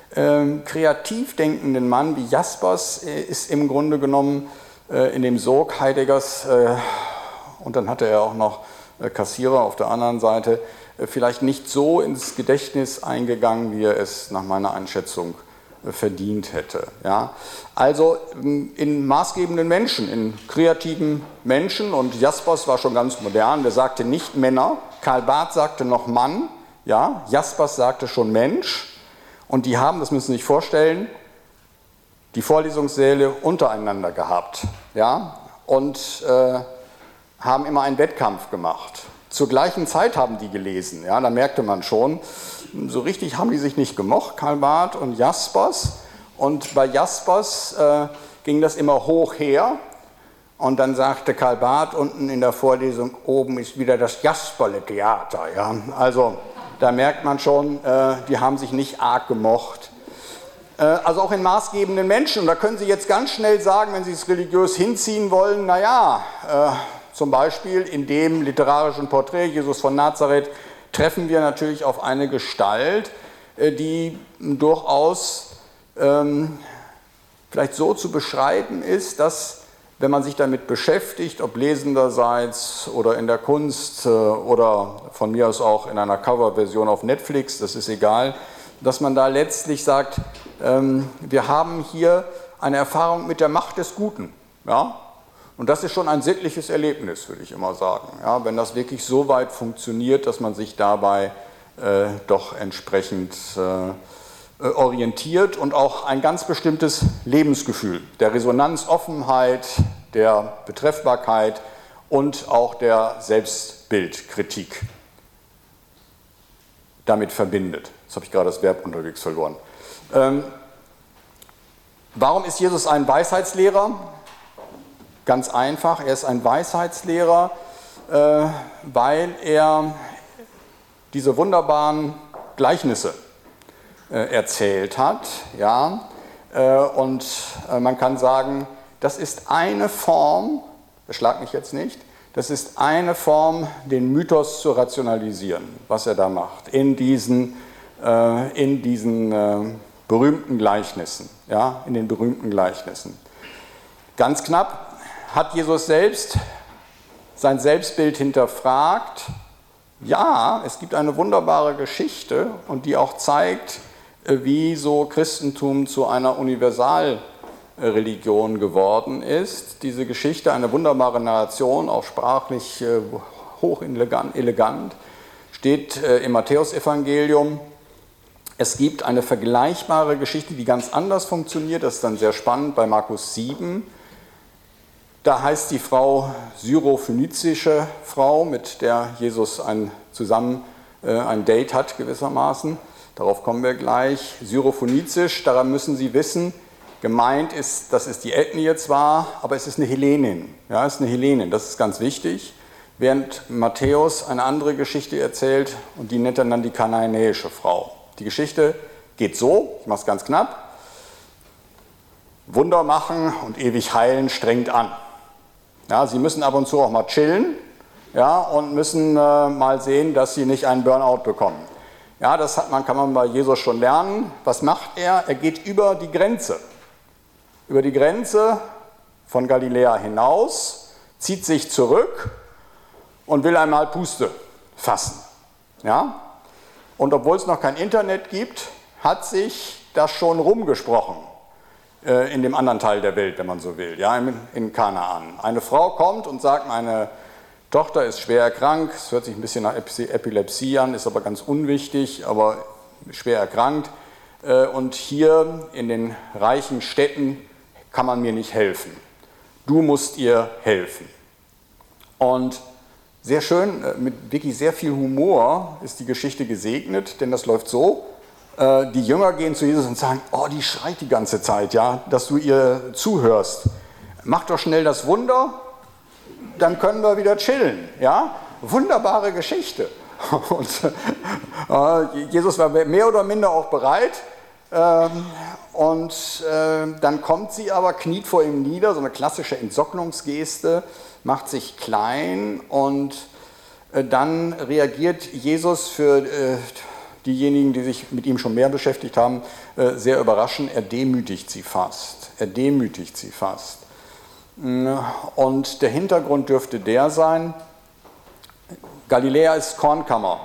kreativ denkenden Mann wie Jaspers ist im Grunde genommen in dem Sog Heideggers, und dann hatte er auch noch Kassierer auf der anderen Seite, vielleicht nicht so ins Gedächtnis eingegangen, wie er es nach meiner Einschätzung verdient hätte. Ja? Also in maßgebenden Menschen, in kreativen Menschen, und Jaspers war schon ganz modern, der sagte nicht Männer, Karl Barth sagte noch Mann, ja? Jaspers sagte schon Mensch, und die haben, das müssen Sie sich vorstellen, die Vorlesungssäle untereinander gehabt, ja? Und haben immer einen Wettkampf gemacht. Zur gleichen Zeit haben die gelesen, ja? Da merkte man schon, so richtig haben die sich nicht gemocht, Karl Barth und Jaspers. Und bei Jaspers ging das immer hoch her. Und dann sagte Karl Barth unten in der Vorlesung, oben ist wieder das Jasperle-Theater. Ja? Also da merkt man schon, die haben sich nicht arg gemocht. Also auch in maßgebenden Menschen. Und da können Sie jetzt ganz schnell sagen, wenn Sie es religiös hinziehen wollen, naja, zum Beispiel in dem literarischen Porträt Jesus von Nazareth treffen wir natürlich auf eine Gestalt, die durchaus vielleicht so zu beschreiben ist, dass, wenn man sich damit beschäftigt, ob lesenderseits oder in der Kunst oder von mir aus auch in einer Coverversion auf Netflix, das ist egal, dass man da letztlich sagt, wir haben hier eine Erfahrung mit der Macht des Guten. Ja? Und das ist schon ein sittliches Erlebnis, würde ich immer sagen. Ja, wenn das wirklich so weit funktioniert, dass man sich dabei doch entsprechend orientiert und auch ein ganz bestimmtes Lebensgefühl der Resonanz, Offenheit, der Betreffbarkeit und auch der Selbstbildkritik damit verbindet. Jetzt habe ich gerade das Verb unterwegs verloren. Warum ist Jesus ein Weisheitslehrer? Ganz einfach, er ist ein Weisheitslehrer, weil er diese wunderbaren Gleichnisse erzählt hat. Ja? Und man kann sagen, das ist eine Form, beschlag mich jetzt nicht, das ist eine Form, den Mythos zu rationalisieren, was er da macht, in diesen berühmten Gleichnissen. Ja? In den berühmten Gleichnissen. Ganz knapp hat Jesus selbst sein Selbstbild hinterfragt. Ja, es gibt eine wunderbare Geschichte und die auch zeigt, wie so Christentum zu einer Universalreligion geworden ist. Diese Geschichte, eine wunderbare Narration, auch sprachlich hoch elegant, steht im Matthäusevangelium. Es gibt eine vergleichbare Geschichte, die ganz anders funktioniert. Das ist dann sehr spannend bei Markus 7. Da heißt die Frau syrophönizische Frau, mit der Jesus ein Date hat gewissermaßen. Darauf kommen wir gleich. Syrophönizisch, daran müssen Sie wissen, gemeint ist, das ist die Ethnie zwar, aber es ist eine Hellenin. Ja, es ist eine Hellenin, das ist ganz wichtig. Während Matthäus eine andere Geschichte erzählt und die nennt er dann die kanaanäische Frau. Die Geschichte geht so, ich mache es ganz knapp: Wunder machen und ewig heilen strengt an. Ja, sie müssen ab und zu auch mal chillen, ja, und müssen mal sehen, dass sie nicht einen Burnout bekommen. Ja, das kann man bei Jesus schon lernen. Was macht er? Er geht über die Grenze von Galiläa hinaus, zieht sich zurück und will einmal Puste fassen. Ja? Und obwohl es noch kein Internet gibt, hat sich das schon rumgesprochen in dem anderen Teil der Welt, wenn man so will, ja, in Kanaan. Eine Frau kommt und sagt, meine Tochter ist schwer erkrankt, es hört sich ein bisschen nach Epilepsie an, ist aber ganz unwichtig, aber schwer erkrankt. Und hier in den reichen Städten kann man mir nicht helfen. Du musst ihr helfen. Und sehr schön, mit wirklich sehr viel Humor ist die Geschichte gesegnet, denn das läuft so: Die Jünger gehen zu Jesus und sagen, oh, die schreit die ganze Zeit, ja, dass du ihr zuhörst. Mach doch schnell das Wunder, dann können wir wieder chillen. Ja? Wunderbare Geschichte. Und Jesus war mehr oder minder auch bereit. Dann kommt sie aber, kniet vor ihm nieder, so eine klassische Entsocklungsgeste, macht sich klein, und dann reagiert Jesus für diejenigen, die sich mit ihm schon mehr beschäftigt haben, sehr überraschend. Er demütigt sie fast. Und der Hintergrund dürfte der sein: Galiläa ist Kornkammer,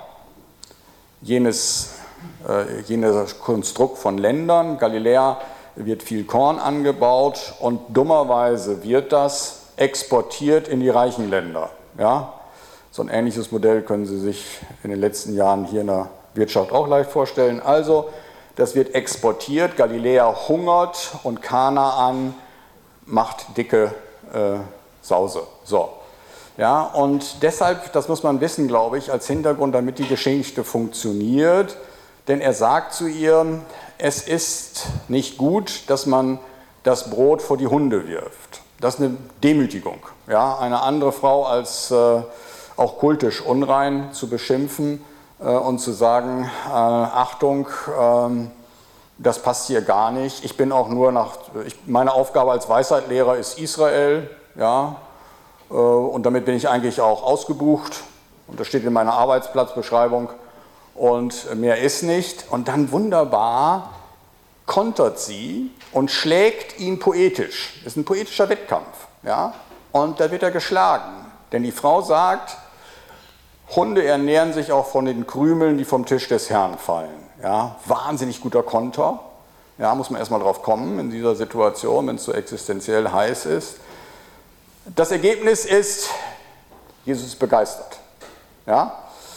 jenes Konstrukt von Ländern. Galiläa wird viel Korn angebaut und dummerweise wird das exportiert in die reichen Länder. Ja? So ein ähnliches Modell können Sie sich in den letzten Jahren hier in der Wirtschaft auch leicht vorstellen. Also, das wird exportiert, Galiläa hungert und Kanaan macht dicke Sause. So. Ja, und deshalb, das muss man wissen, glaube ich, als Hintergrund, damit die Geschichte funktioniert, denn er sagt zu ihr, es ist nicht gut, dass man das Brot vor die Hunde wirft. Das ist eine Demütigung, ja, eine andere Frau als auch kultisch unrein zu beschimpfen und zu sagen, Achtung, das passt hier gar nicht. Ich bin auch nur meine Aufgabe als Weisheitslehrer ist Israel, ja, und damit bin ich eigentlich auch ausgebucht. Und das steht in meiner Arbeitsplatzbeschreibung. Und mehr ist nicht. Und dann wunderbar kontert sie und schlägt ihn poetisch. Das ist ein poetischer Wettkampf. Ja? Und da wird er geschlagen. Denn die Frau sagt, Hunde ernähren sich auch von den Krümeln, die vom Tisch des Herrn fallen. Ja? Wahnsinnig guter Konter. Ja, muss man erstmal drauf kommen in dieser Situation, wenn es so existenziell heiß ist. Das Ergebnis ist, Jesus ist begeistert. Ja?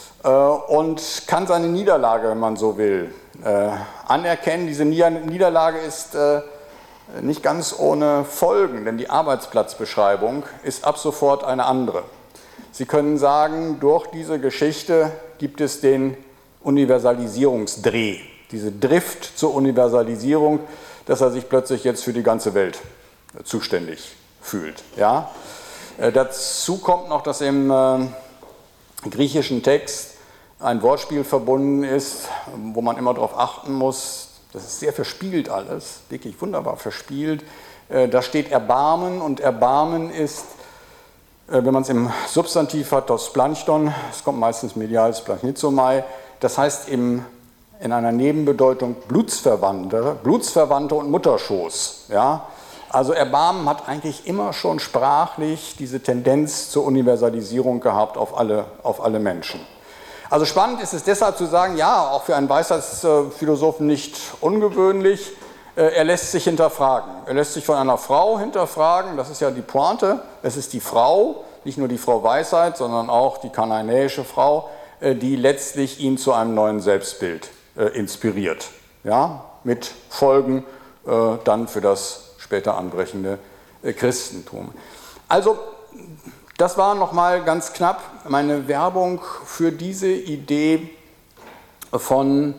Und kann seine Niederlage, wenn man so will, anerkennen. Diese Niederlage ist nicht ganz ohne Folgen, denn die Arbeitsplatzbeschreibung ist ab sofort eine andere. Sie können sagen, durch diese Geschichte gibt es den Universalisierungsdreh, diese Drift zur Universalisierung, dass er sich plötzlich jetzt für die ganze Welt zuständig fühlt. Ja? Dazu kommt noch, dass im griechischen Text ein Wortspiel verbunden ist, wo man immer darauf achten muss. Das ist sehr verspielt alles, wirklich wunderbar verspielt. Da steht Erbarmen, und Erbarmen ist, wenn man es im Substantiv hat, das Splanchton, es kommt meistens medial Splanchizomai, das heißt in einer Nebenbedeutung Blutsverwandte und Mutterschoß. Ja? Also Erbarmen hat eigentlich immer schon sprachlich diese Tendenz zur Universalisierung gehabt auf alle Menschen. Also spannend ist es deshalb zu sagen, ja, auch für einen Weisheitsphilosophen nicht ungewöhnlich, er lässt sich hinterfragen. Er lässt sich von einer Frau hinterfragen, das ist ja die Pointe, es ist die Frau, nicht nur die Frau Weisheit, sondern auch die kanaanäische Frau, die letztlich ihn zu einem neuen Selbstbild inspiriert. Ja, mit Folgen dann für das später anbrechende Christentum. Also, das war nochmal ganz knapp meine Werbung für diese Idee von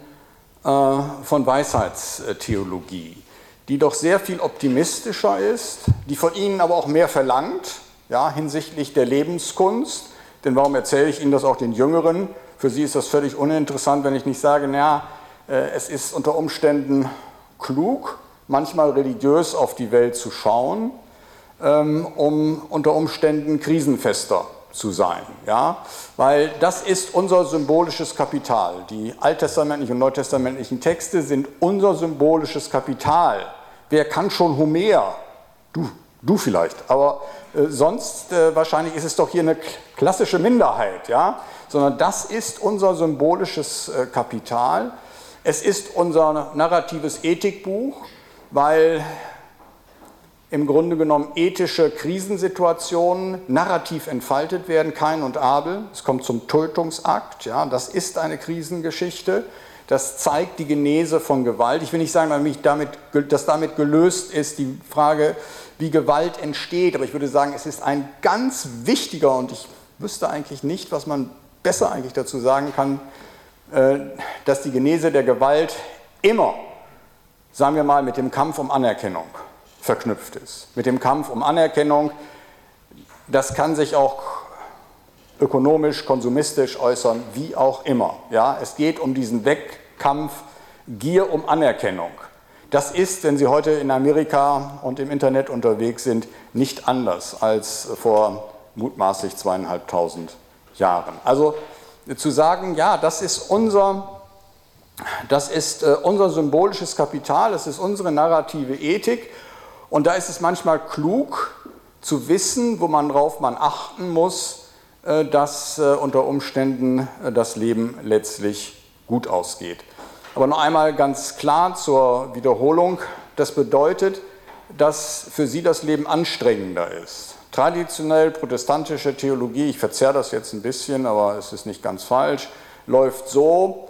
Weisheitstheologie, die doch sehr viel optimistischer ist, die von Ihnen aber auch mehr verlangt, ja, hinsichtlich der Lebenskunst. Denn warum erzähle ich Ihnen das auch den Jüngeren? Für sie ist das völlig uninteressant, wenn ich nicht sage, naja, es ist unter Umständen klug, manchmal religiös auf die Welt zu schauen, um unter Umständen krisenfester zu sein. Ja? Weil das ist unser symbolisches Kapital. Die alttestamentlichen und neutestamentlichen Texte sind unser symbolisches Kapital. Wer kann schon Homer? Du vielleicht, aber sonst wahrscheinlich ist es doch hier eine klassische Minderheit, ja? Sondern das ist unser symbolisches Kapital. Es ist unser narratives Ethikbuch, weil im Grunde genommen ethische Krisensituationen narrativ entfaltet werden, Kain und Abel. Es kommt zum Tötungsakt, ja? Das ist eine Krisengeschichte. Das zeigt die Genese von Gewalt. Ich will nicht sagen, dass damit gelöst ist die Frage, wie Gewalt entsteht, aber ich würde sagen, es ist ein ganz wichtiger, und ich wüsste eigentlich nicht, was man besser eigentlich dazu sagen kann, dass die Genese der Gewalt immer, sagen wir mal, mit dem Kampf um Anerkennung verknüpft ist. Mit dem Kampf um Anerkennung, das kann sich auch ökonomisch, konsumistisch äußern, wie auch immer. Ja, es geht um diesen Wettkampf, Gier um Anerkennung. Das ist, wenn Sie heute in Amerika und im Internet unterwegs sind, nicht anders als vor mutmaßlich 2500 Jahren. Also zu sagen, ja, das ist unser symbolisches Kapital, das ist unsere narrative Ethik, und da ist es manchmal klug zu wissen, worauf man achten muss, dass unter Umständen das Leben letztlich gut ausgeht. Aber noch einmal ganz klar zur Wiederholung, das bedeutet, dass für Sie das Leben anstrengender ist. Traditionell protestantische Theologie, ich verzerre das jetzt ein bisschen, aber es ist nicht ganz falsch, läuft so: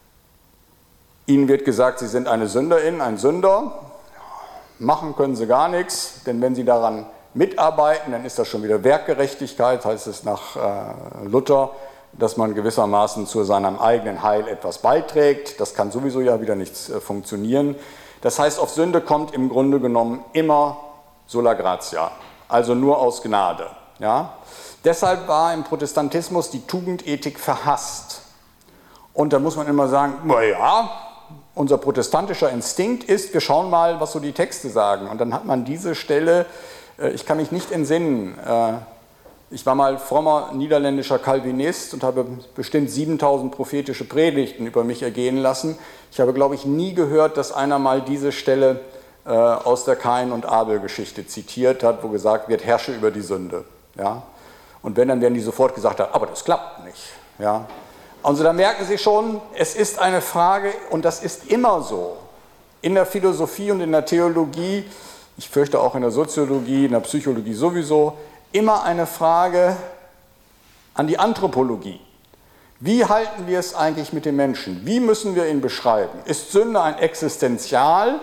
Ihnen wird gesagt, Sie sind eine Sünderin, ein Sünder, machen können Sie gar nichts, denn wenn Sie daran mitarbeiten, dann ist das schon wieder Werkgerechtigkeit, heißt es nach Luther, dass man gewissermaßen zu seinem eigenen Heil etwas beiträgt. Das kann sowieso ja wieder nichts funktionieren. Das heißt, auf Sünde kommt im Grunde genommen immer sola gratia, also nur aus Gnade. Ja? Deshalb war im Protestantismus die Tugendethik verhasst. Und da muss man immer sagen, naja, unser protestantischer Instinkt ist, wir schauen mal, was so die Texte sagen. Und dann hat man diese Stelle, ich kann mich nicht entsinnen, ich war mal frommer niederländischer Calvinist und habe bestimmt 7000 prophetische Predigten über mich ergehen lassen. Ich habe, glaube ich, nie gehört, dass einer mal diese Stelle aus der Kain- und Abel-Geschichte zitiert hat, wo gesagt wird, herrsche über die Sünde. Ja? Und wenn, dann werden die sofort gesagt haben, aber das klappt nicht. Ja? Also da merken Sie schon, es ist eine Frage, und das ist immer so, in der Philosophie und in der Theologie, ich fürchte auch in der Soziologie, in der Psychologie sowieso, immer eine Frage an die Anthropologie. Wie halten wir es eigentlich mit dem Menschen? Wie müssen wir ihn beschreiben? Ist Sünde ein Existenzial?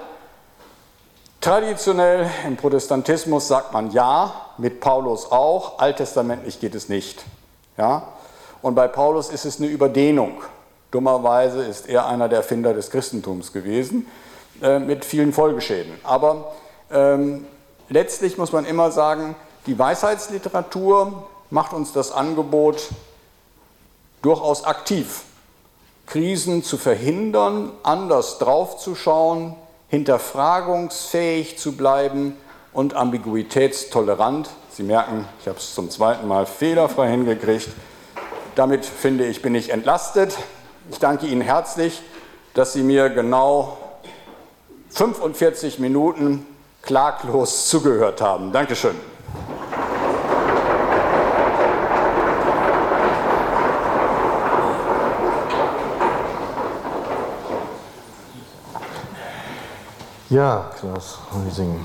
Traditionell im Protestantismus sagt man ja, mit Paulus auch, alttestamentlich geht es nicht. Ja? Und bei Paulus ist es eine Überdehnung. Dummerweise ist er einer der Erfinder des Christentums gewesen, mit vielen Folgeschäden. Aber letztlich muss man immer sagen, die Weisheitsliteratur macht uns das Angebot, durchaus aktiv Krisen zu verhindern, anders draufzuschauen, hinterfragungsfähig zu bleiben und ambiguitätstolerant. Sie merken, ich habe es zum zweiten Mal fehlerfrei hingekriegt. Damit, finde ich, bin ich entlastet. Ich danke Ihnen herzlich, dass Sie mir genau 45 Minuten klaglos zugehört haben. Dankeschön. Ja, Klaas Heusing.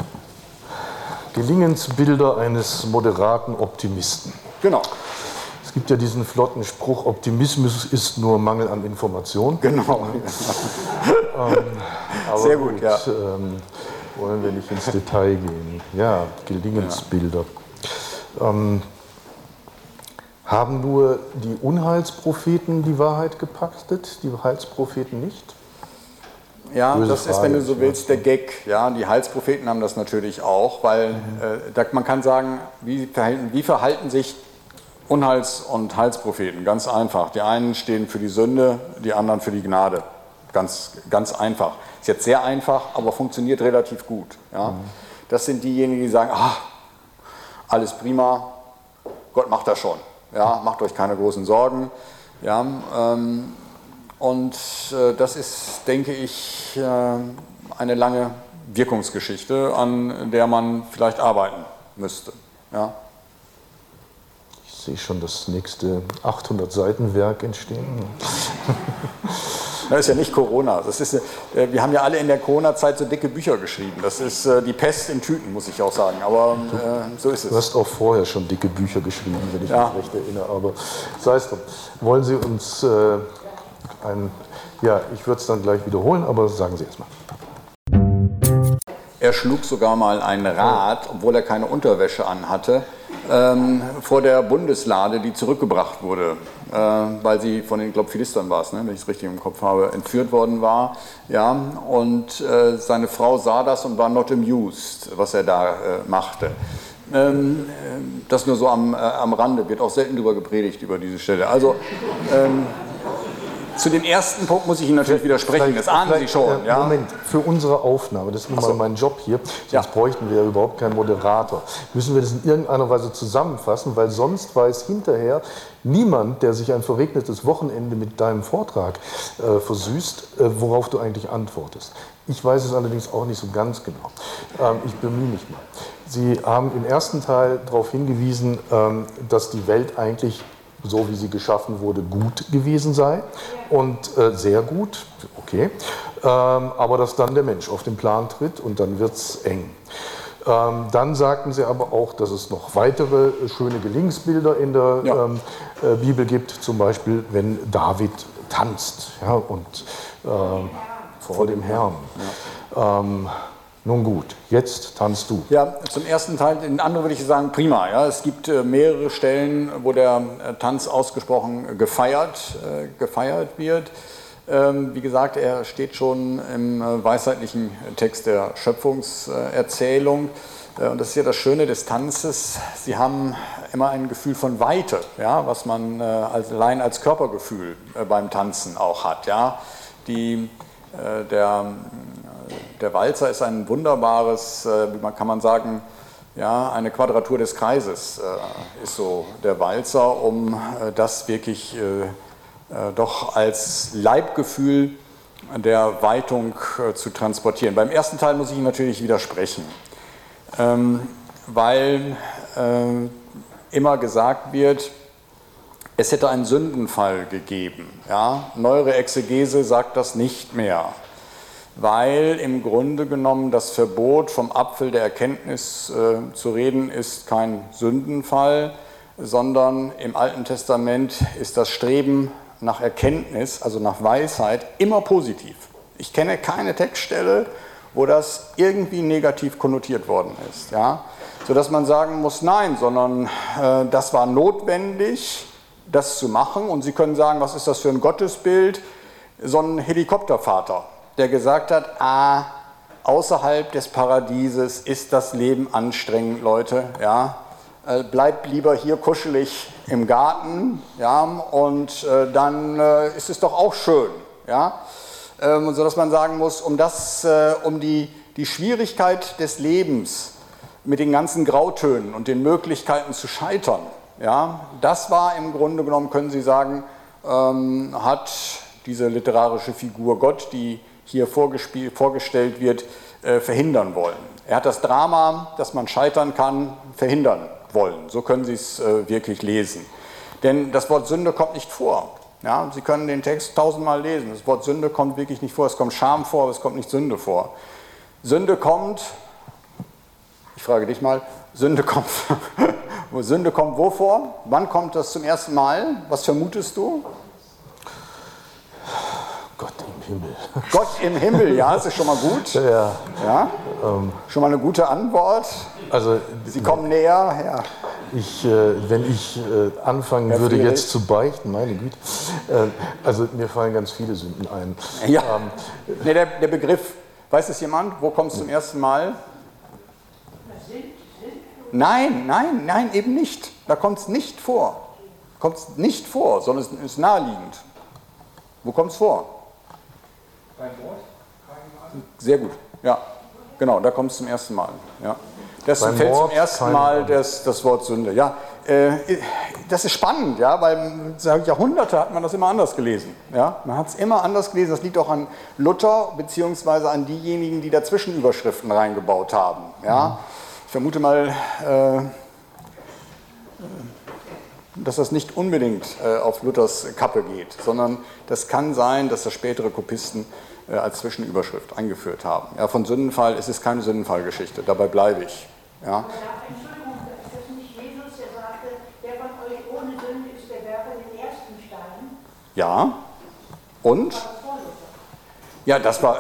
Gelingensbilder eines moderaten Optimisten. Genau. Es gibt ja diesen flotten Spruch, Optimismus ist nur Mangel an Information. Genau. Aber sehr gut, ja. Wollen wir nicht ins Detail gehen. Ja, Gelingensbilder. Haben nur die Unheilspropheten die Wahrheit gepachtet, die Heilspropheten nicht? Ja, Böse das ist, Frage, wenn du so willst, der Gag. Ja, die Heilspropheten haben das natürlich auch, weil man kann sagen, wie verhalten sich Unheils- und Heilspropheten? Ganz einfach. Die einen stehen für die Sünde, die anderen für die Gnade. Ganz, ganz einfach. Ist jetzt sehr einfach, aber funktioniert relativ gut. Ja? Das sind diejenigen, die sagen, alles prima, Gott macht das schon. Ja, macht euch keine großen Sorgen. Ja, das ist, denke ich, eine lange Wirkungsgeschichte, an der man vielleicht arbeiten müsste. Ja. Ich sehe schon das nächste 800-Seiten-Werk entstehen. Das ist ja nicht Corona. Das ist, wir haben ja alle in der Corona-Zeit so dicke Bücher geschrieben. Das ist die Pest in Tüten, muss ich auch sagen. Aber so ist es. Du hast auch vorher schon dicke Bücher geschrieben, wenn ich mich recht erinnere. Aber sei es drum. Wollen Sie uns ich würde es dann gleich wiederholen, aber sagen Sie erst mal. Er schlug sogar mal ein Rad, obwohl er keine Unterwäsche anhatte, vor der Bundeslade, die zurückgebracht wurde, weil sie von den Philistern war es, ne, wenn ich es richtig im Kopf habe, entführt worden war. Ja, und seine Frau sah das und war not amused, was er da machte. Das nur so am Rande, wird auch selten darüber gepredigt, über diese Stelle. Also zu dem ersten Punkt muss ich Ihnen natürlich widersprechen, das ahnen Sie schon. Ja? Moment, für unsere Aufnahme, das ist nun mal mein Job hier, sonst bräuchten wir ja überhaupt keinen Moderator. Müssen wir das in irgendeiner Weise zusammenfassen, weil sonst weiß hinterher niemand, der sich ein verregnetes Wochenende mit deinem Vortrag versüßt, worauf du eigentlich antwortest. Ich weiß es allerdings auch nicht so ganz genau. Ich bemühe mich mal. Sie haben im ersten Teil darauf hingewiesen, dass die Welt eigentlich so wie sie geschaffen wurde, gut gewesen sei und sehr gut, okay, aber dass dann der Mensch auf den Plan tritt und dann wird es eng. Dann sagten sie aber auch, dass es noch weitere schöne Gelingensbilder in der Bibel gibt, zum Beispiel, wenn David tanzt und vor dem Herrn. Ja. Nun gut, jetzt tanzt du. Ja, zum ersten Teil, den anderen würde ich sagen, prima. Ja. Es gibt mehrere Stellen, wo der Tanz ausgesprochen gefeiert wird. Wie gesagt, er steht schon im weisheitlichen Text der Schöpfungserzählung. Und das ist ja das Schöne des Tanzes. Sie haben immer ein Gefühl von Weite, ja, was man allein als Körpergefühl beim Tanzen auch hat. Ja. Der Walzer ist ein wunderbares, kann man sagen, ja, eine Quadratur des Kreises ist so der Walzer, um das wirklich doch als Leibgefühl der Weitung zu transportieren. Beim ersten Teil muss ich natürlich widersprechen, weil immer gesagt wird, es hätte einen Sündenfall gegeben. Ja? Neuere Exegese sagt das nicht mehr, weil im Grunde genommen das Verbot vom Apfel der Erkenntnis zu reden ist kein Sündenfall, sondern im Alten Testament ist das Streben nach Erkenntnis, also nach Weisheit, immer positiv. Ich kenne keine Textstelle, wo das irgendwie negativ konnotiert worden ist, ja? Sodass man sagen muss, nein, sondern das war notwendig, das zu machen. Und Sie können sagen, was ist das für ein Gottesbild? So ein Helikoptervater, der gesagt hat, außerhalb des Paradieses ist das Leben anstrengend, Leute. Ja? Bleibt lieber hier kuschelig im Garten, ja? Und dann ist es doch auch schön. Ja? Sodass man sagen muss, um die Schwierigkeit des Lebens mit den ganzen Grautönen und den Möglichkeiten zu scheitern, ja, das war im Grunde genommen, können Sie sagen, hat diese literarische Figur Gott, die hier vorgestellt wird, verhindern wollen. Er hat das Drama, dass man scheitern kann, verhindern wollen. So können Sie es wirklich lesen. Denn das Wort Sünde kommt nicht vor. Ja, Sie können den Text 1000-mal lesen. Das Wort Sünde kommt wirklich nicht vor. Es kommt Scham vor, aber es kommt nicht Sünde vor. Sünde kommt, ich frage dich mal, Sünde kommt, Sünde kommt wo vor? Wann kommt das zum ersten Mal? Was vermutest du? Gott im Himmel. Gott im Himmel, ja, das ist schon mal gut. Ja, Ja? Schon mal eine gute Antwort. also Sie kommen näher. Ja. wenn ich anfangen Herr würde Friedrich? jetzt zu beichten, meine Güte, also mir fallen ganz viele Sünden ein. Ja. Nee, der Begriff, weiß es jemand? Wo kommt es zum ersten Mal? Nein, eben nicht. Da kommt es nicht vor. Kommt es nicht vor, sondern es ist naheliegend. Wo kommt es vor? Beim Wort? Sehr gut, ja. Genau, da kommt es zum ersten Mal. Ja. Das Beim fällt Wort zum ersten Mal das Wort Sünde. Ja, das ist spannend, ja, weil seit Jahrhunderte hat man das immer anders gelesen. Ja. Man hat es immer anders gelesen. Das liegt auch an Luther beziehungsweise an diejenigen, die da Zwischenüberschriften reingebaut haben. Ja. Ich vermute mal, dass das nicht unbedingt auf Luthers Kappe geht, sondern das kann sein, dass das spätere Kopisten als Zwischenüberschrift eingeführt haben. Ja, von Sündenfall ist es keine Sündenfallgeschichte, dabei bleibe ich. Ja. Entschuldigung, ist das nicht Jesus, der sagte, der von euch ohne Sünde ist, der werfe den ersten Stein? Ja, und? Ja, das war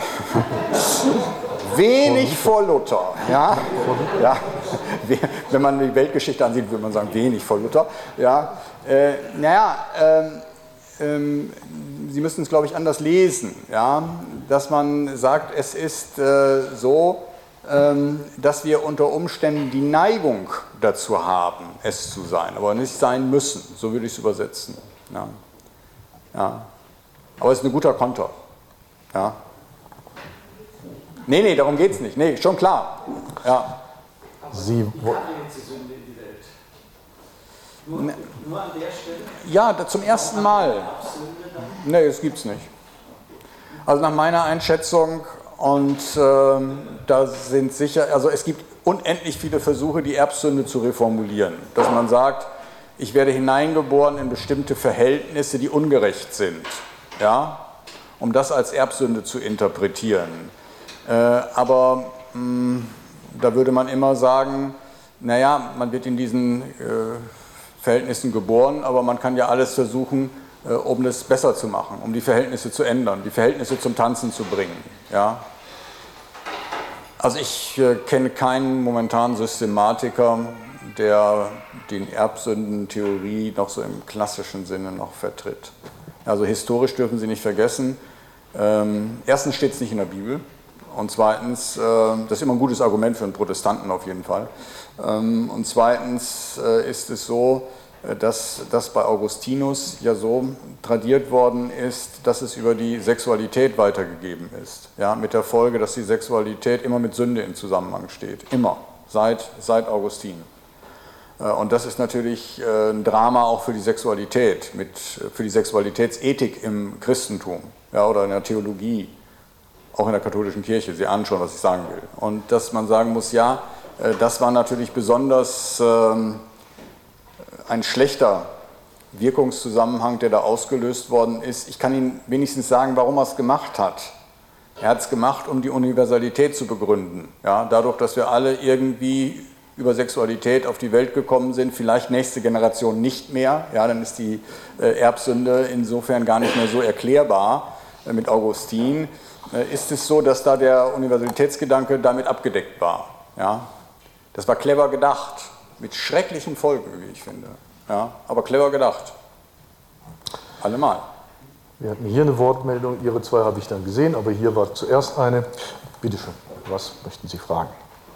wenig vor Luther. Ja? Ja. Wenn man die Weltgeschichte ansieht, würde man sagen, wenig vor Luther. Ja. Sie müssen es, glaube ich, anders lesen. Ja? Dass man sagt, es ist so, dass wir unter Umständen die Neigung dazu haben, es zu sein, aber nicht sein müssen. So würde ich es übersetzen. Ja. Ja. Aber es ist ein guter Konter. Ja. Nee, darum geht es nicht. Nee, schon klar. Ja. Sie, Wie kam denn jetzt die Sünde in die Welt? Nur an der Stelle? Ja, zum ersten Mal. Nee, das gibt es nicht. Also nach meiner Einschätzung, und da sind sicher, also es gibt unendlich viele Versuche, die Erbsünde zu reformulieren. Dass man sagt, ich werde hineingeboren in bestimmte Verhältnisse, die ungerecht sind. Ja? Um das als Erbsünde zu interpretieren. Aber da würde man immer sagen, naja, man wird in diesen Verhältnissen geboren, aber man kann ja alles versuchen, um das besser zu machen, um die Verhältnisse zu ändern, die Verhältnisse zum Tanzen zu bringen. Ja? Also ich kenne keinen momentanen Systematiker, der die Erbsündentheorie noch so im klassischen Sinne noch vertritt. Also historisch dürfen Sie nicht vergessen, erstens steht es nicht in der Bibel und zweitens, das ist immer ein gutes Argument für einen Protestanten auf jeden Fall, und zweitens ist es so, dass das bei Augustinus ja so tradiert worden ist, dass es über die Sexualität weitergegeben ist. Ja, mit der Folge, dass die Sexualität immer mit Sünde in Zusammenhang steht. Immer. Seit Augustin. Und das ist natürlich ein Drama auch für die Sexualität, für die Sexualitätsethik im Christentum, ja, oder in der Theologie, auch in der katholischen Kirche. Sie ahnen schon, was ich sagen will. Und dass man sagen muss, ja, das war natürlich besonders ein schlechter Wirkungszusammenhang, der da ausgelöst worden ist. Ich kann Ihnen wenigstens sagen, warum er es gemacht hat. Er hat es gemacht, um die Universalität zu begründen. Ja, dadurch, dass wir alle irgendwie über Sexualität auf die Welt gekommen sind, vielleicht nächste Generation nicht mehr, ja, dann ist die Erbsünde insofern gar nicht mehr so erklärbar mit Augustin, ist es so, dass da der Universalitätsgedanke damit abgedeckt war. Ja. Das war clever gedacht. Mit schrecklichen Folgen, wie ich finde. Ja, aber clever gedacht. Allemal. wir hatten hier eine Wortmeldung, Ihre zwei habe ich dann gesehen, aber hier war zuerst eine. Bitte schön, was möchten Sie fragen?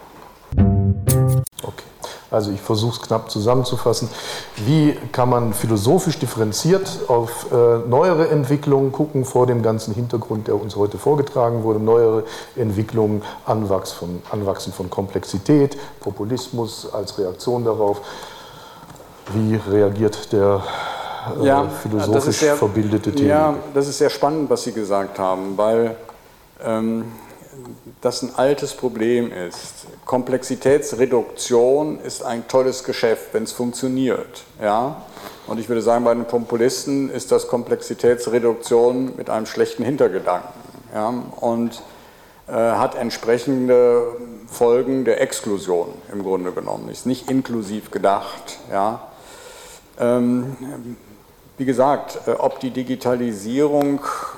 Okay, also ich versuche es knapp zusammenzufassen. Wie kann man philosophisch differenziert auf neuere Entwicklungen gucken, vor dem ganzen Hintergrund, der uns heute vorgetragen wurde, neuere Entwicklungen, Anwachsen von Komplexität, Populismus als Reaktion darauf. Wie reagiert der philosophisch verbildete Theologe? Ja, das ist sehr spannend, was Sie gesagt haben, weil das ein altes Problem ist. Komplexitätsreduktion ist ein tolles Geschäft, wenn es funktioniert. Ja? Und ich würde sagen, bei den Populisten ist das Komplexitätsreduktion mit einem schlechten Hintergedanken. Ja? Und hat entsprechende Folgen der Exklusion im Grunde genommen. Ist nicht inklusiv gedacht. Ja. Wie gesagt, ob die Digitalisierung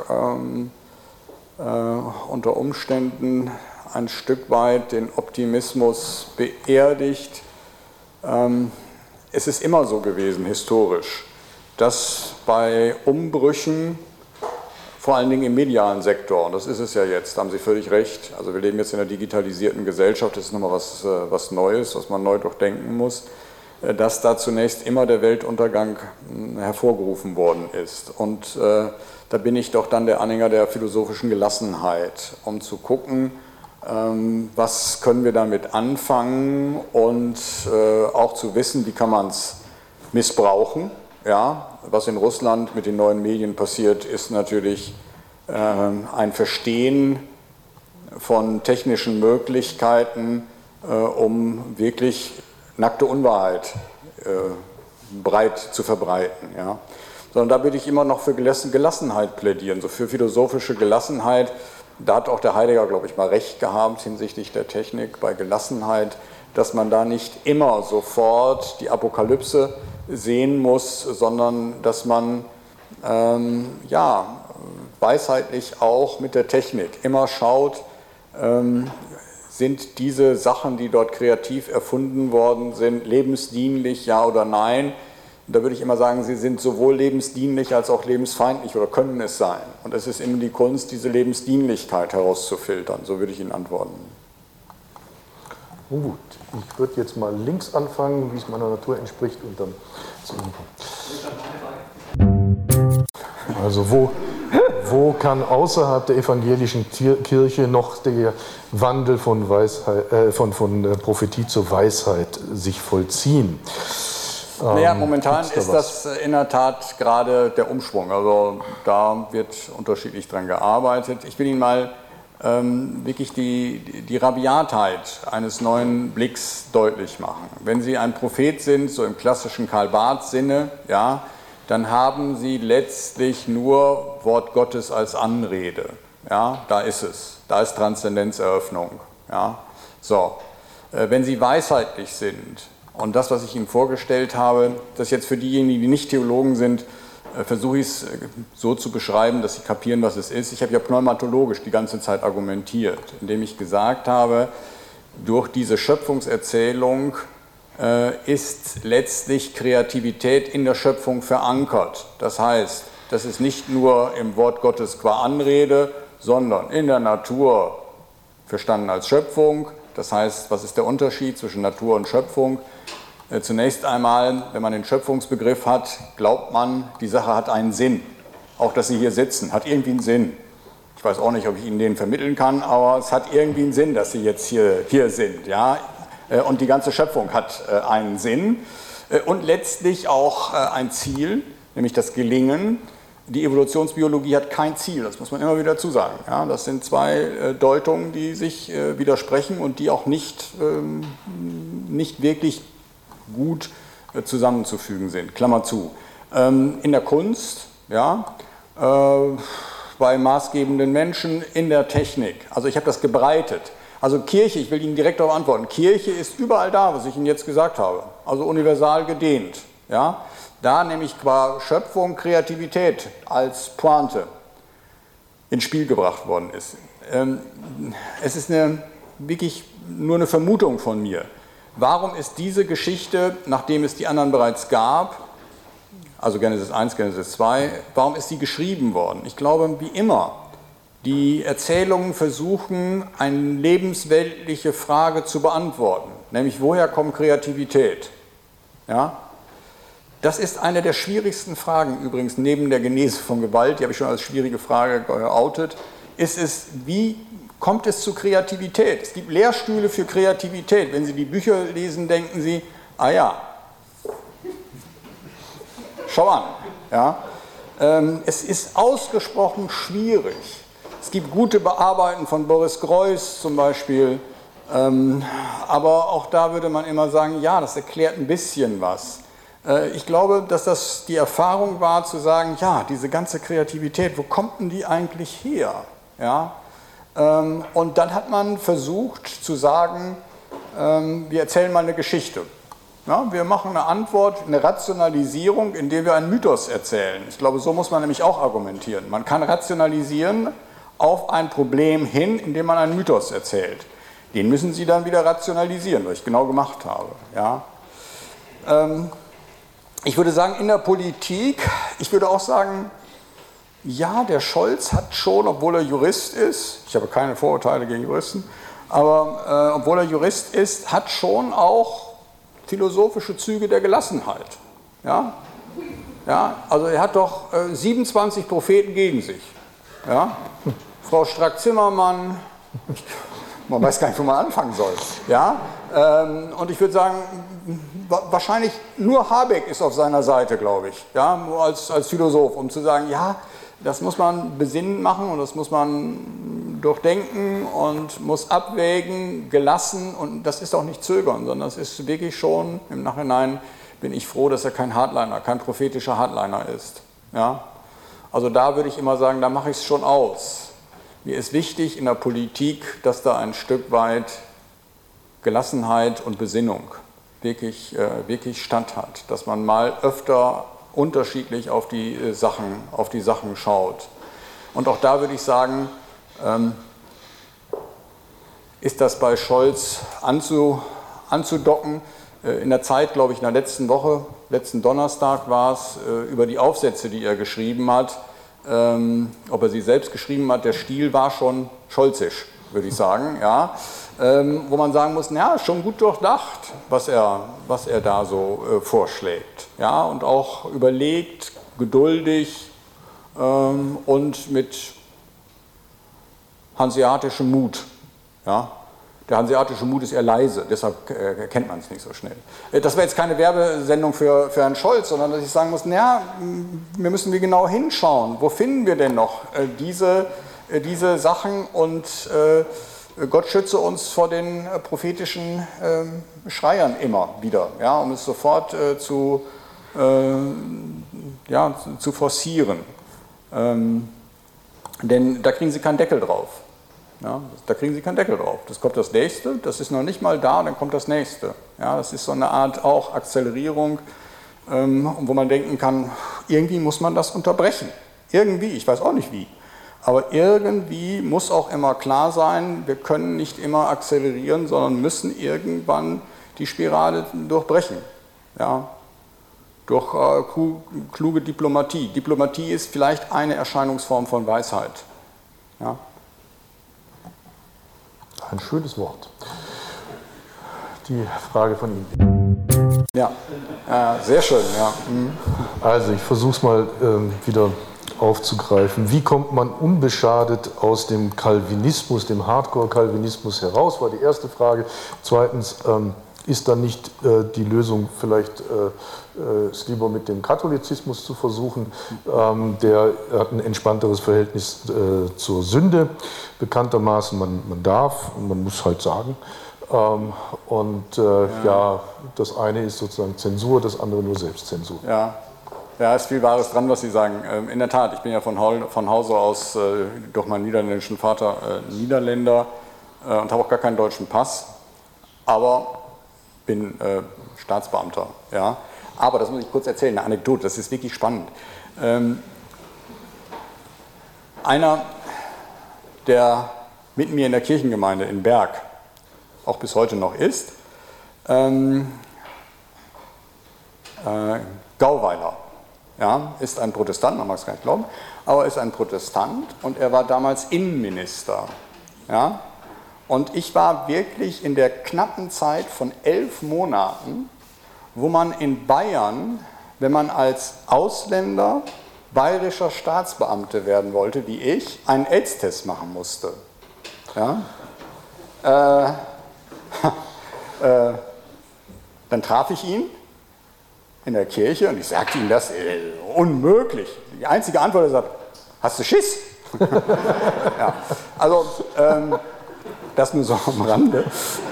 unter Umständen ein Stück weit den Optimismus beerdigt. Es ist immer so gewesen, historisch, dass bei Umbrüchen, vor allen Dingen im medialen Sektor, und das ist es ja jetzt, da haben Sie völlig recht, also wir leben jetzt in einer digitalisierten Gesellschaft, das ist nochmal was Neues, was man neu durchdenken muss, dass da zunächst immer der Weltuntergang hervorgerufen worden ist. Und da bin ich doch dann der Anhänger der philosophischen Gelassenheit, um zu gucken, was können wir damit anfangen und auch zu wissen, wie kann man es missbrauchen. Ja, was in Russland mit den neuen Medien passiert, ist natürlich ein Verstehen von technischen Möglichkeiten, um wirklich nackte Unwahrheit breit zu verbreiten. Ja. Sondern da würde ich immer noch für Gelassenheit plädieren, so für philosophische Gelassenheit. Da hat auch der Heidegger, glaube ich, mal recht gehabt hinsichtlich der Technik bei Gelassenheit, dass man da nicht immer sofort die Apokalypse sehen muss, sondern dass man weisheitlich auch mit der Technik immer schaut, sind diese Sachen, die dort kreativ erfunden worden sind, lebensdienlich, ja oder nein? Da würde ich immer sagen, sie sind sowohl lebensdienlich als auch lebensfeindlich oder können es sein. Und es ist immer die Kunst, diese Lebensdienlichkeit herauszufiltern. So würde ich Ihnen antworten. Gut, ich würde jetzt mal links anfangen, wie es meiner Natur entspricht, und dann zu Ihnen. Also wo kann außerhalb der evangelischen Kirche noch der Wandel von Prophetie zur Weisheit sich vollziehen? Naja, momentan ist das in der Tat gerade der Umschwung. Also da wird unterschiedlich dran gearbeitet. Ich will Ihnen mal wirklich die Rabiatheit eines neuen Blicks deutlich machen. Wenn Sie ein Prophet sind, so im klassischen Karl-Barth-Sinne, ja, dann haben Sie letztlich nur Wort Gottes als Anrede. Ja, da ist es. Da ist Transzendenzeröffnung. Ja. So. Wenn Sie weisheitlich sind, und das, was ich Ihnen vorgestellt habe, das jetzt für diejenigen, die nicht Theologen sind, versuche ich es so zu beschreiben, dass Sie kapieren, was es ist. Ich habe ja pneumatologisch die ganze Zeit argumentiert, indem ich gesagt habe, durch diese Schöpfungserzählung ist letztlich Kreativität in der Schöpfung verankert. Das heißt, das ist nicht nur im Wort Gottes qua Anrede, sondern in der Natur verstanden als Schöpfung. Das heißt, was ist der Unterschied zwischen Natur und Schöpfung? Zunächst einmal, wenn man den Schöpfungsbegriff hat, glaubt man, die Sache hat einen Sinn. Auch, dass Sie hier sitzen, hat irgendwie einen Sinn. Ich weiß auch nicht, ob ich Ihnen den vermitteln kann, aber es hat irgendwie einen Sinn, dass Sie jetzt hier sind. Ja? Und die ganze Schöpfung hat einen Sinn und letztlich auch ein Ziel, nämlich das Gelingen. Die Evolutionsbiologie hat kein Ziel, das muss man immer wieder dazu sagen. Ja, das sind zwei Deutungen, die sich widersprechen und die auch nicht wirklich gut zusammenzufügen sind. Klammer zu. In der Kunst, ja, bei maßgebenden Menschen, in der Technik. Also ich habe das gebreitet. Also Kirche, ich will Ihnen direkt darauf antworten, Kirche ist überall da, was ich Ihnen jetzt gesagt habe. Also universal gedehnt. Ja. Da nämlich qua Schöpfung Kreativität als Pointe ins Spiel gebracht worden ist. Es ist wirklich nur eine Vermutung von mir. Warum ist diese Geschichte, nachdem es die anderen bereits gab, also Genesis 1, Genesis 2, warum ist sie geschrieben worden? Ich glaube, wie immer, die Erzählungen versuchen, eine lebensweltliche Frage zu beantworten, nämlich woher kommt Kreativität? Ja? Das ist eine der schwierigsten Fragen übrigens, neben der Genese von Gewalt, die habe ich schon als schwierige Frage geoutet, ist es, wie kommt es zu Kreativität? Es gibt Lehrstühle für Kreativität. Wenn Sie die Bücher lesen, denken Sie, ah ja, schau an. Ja? Es ist ausgesprochen schwierig. Es gibt gute Bearbeiten von Boris Greuß zum Beispiel, aber auch da würde man immer sagen, ja, das erklärt ein bisschen was. Ich glaube, dass das die Erfahrung war, zu sagen, ja, diese ganze Kreativität, wo kommt denn die eigentlich her? Ja? Und dann hat man versucht zu sagen, wir erzählen mal eine Geschichte. Ja, wir machen eine Antwort, eine Rationalisierung, indem wir einen Mythos erzählen. Ich glaube, so muss man nämlich auch argumentieren. Man kann rationalisieren auf ein Problem hin, indem man einen Mythos erzählt. Den müssen Sie dann wieder rationalisieren, was ich genau gemacht habe. Ja. Ich würde sagen, in der Politik, ich würde auch sagen, ja, der Scholz hat schon, obwohl er Jurist ist, ich habe keine Vorurteile gegen Juristen, aber obwohl er Jurist ist, hat schon auch philosophische Züge der Gelassenheit. Ja? Ja, also er hat doch 27 Propheten gegen sich. Ja? Frau Strack-Zimmermann, man weiß gar nicht, wo man anfangen soll. Ja? Und ich würde sagen, wahrscheinlich nur Habeck ist auf seiner Seite, glaube ich, ja? Nur als Philosoph, um zu sagen, ja, das muss man besinnen machen und das muss man durchdenken und muss abwägen, gelassen, und das ist auch nicht zögern, sondern das ist wirklich schon, im Nachhinein bin ich froh, dass er kein Hardliner, kein prophetischer Hardliner ist. Ja? Also da würde ich immer sagen, da mache ich es schon aus. Mir ist wichtig in der Politik, dass da ein Stück weit Gelassenheit und Besinnung wirklich Stand hat, dass man mal öfter unterschiedlich auf die Sachen schaut. Und auch da würde ich sagen, ist das bei Scholz anzudocken. In der Zeit, glaube ich, in der letzten Woche, letzten Donnerstag war es, über die Aufsätze, die er geschrieben hat, ob er sie selbst geschrieben hat, der Stil war schon scholzisch, würde ich sagen, ja. Wo man sagen muss, ja, schon gut durchdacht, was er da so vorschlägt. Ja, und auch überlegt, geduldig und mit hanseatischem Mut. Ja. Der hanseatische Mut ist eher leise, deshalb kennt man es nicht so schnell. Das wäre jetzt keine Werbesendung für Herrn Scholz, sondern dass ich sagen muss, naja, wir müssen genau hinschauen, wo finden wir denn noch diese Sachen, und Gott schütze uns vor den prophetischen Schreiern immer wieder, ja, um es sofort zu forcieren. Denn da kriegen Sie keinen Deckel drauf. Ja, da kriegen Sie keinen Deckel drauf. Das kommt das Nächste, das ist noch nicht mal da, dann kommt das Nächste. Ja, das ist so eine Art auch Akzelerierung, wo man denken kann, irgendwie muss man das unterbrechen. Irgendwie, ich weiß auch nicht wie. Aber irgendwie muss auch immer klar sein, wir können nicht immer akzelerieren, sondern müssen irgendwann die Spirale durchbrechen. Ja, durch kluge Diplomatie. Diplomatie ist vielleicht eine Erscheinungsform von Weisheit. Ja. Ein schönes Wort. Die Frage von Ihnen. Ja, sehr schön. Ja. Also ich versuche es mal wieder aufzugreifen. Wie kommt man unbeschadet aus dem Calvinismus, dem Hardcore-Calvinismus heraus, war die erste Frage. Zweitens, ist dann nicht die Lösung vielleicht es lieber mit dem Katholizismus zu versuchen? Der hat ein entspannteres Verhältnis zur Sünde, bekanntermaßen. Man darf und man muss halt sagen. Ja, das eine ist sozusagen Zensur, das andere nur Selbstzensur. Ja, ist viel Wahres dran, was Sie sagen. In der Tat, ich bin ja von Hause aus durch meinen niederländischen Vater Niederländer und habe auch gar keinen deutschen Pass, aber bin Staatsbeamter. Ja. Aber, das muss ich kurz erzählen, eine Anekdote, das ist wirklich spannend. Einer, der mit mir in der Kirchengemeinde in Berg auch bis heute noch ist, Gauweiler. Ja, ist ein Protestant, man mag es gar nicht glauben, aber ist ein Protestant, und er war damals Innenminister. Ja? Und ich war wirklich in der knappen Zeit von 11 Monaten, wo man in Bayern, wenn man als Ausländer bayerischer Staatsbeamte werden wollte, wie ich, einen AIDS-Test machen musste. Ja? Dann traf ich ihn in der Kirche und ich sagte ihm das, unmöglich. Die einzige Antwort, er sagt, hast du Schiss? Ja, also das nur so am Rande.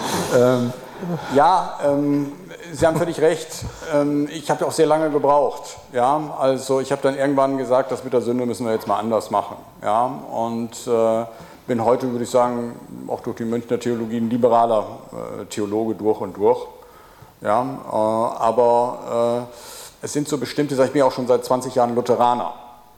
Sie haben völlig recht. Ich habe auch sehr lange gebraucht. Ja? Also ich habe dann irgendwann gesagt, das mit der Sünde müssen wir jetzt mal anders machen. Ja? Und bin heute, würde ich sagen, auch durch die Münchner Theologie ein liberaler Theologe durch und durch. Ja, aber es sind so bestimmte, ich bin ja auch schon seit 20 Jahren Lutheraner.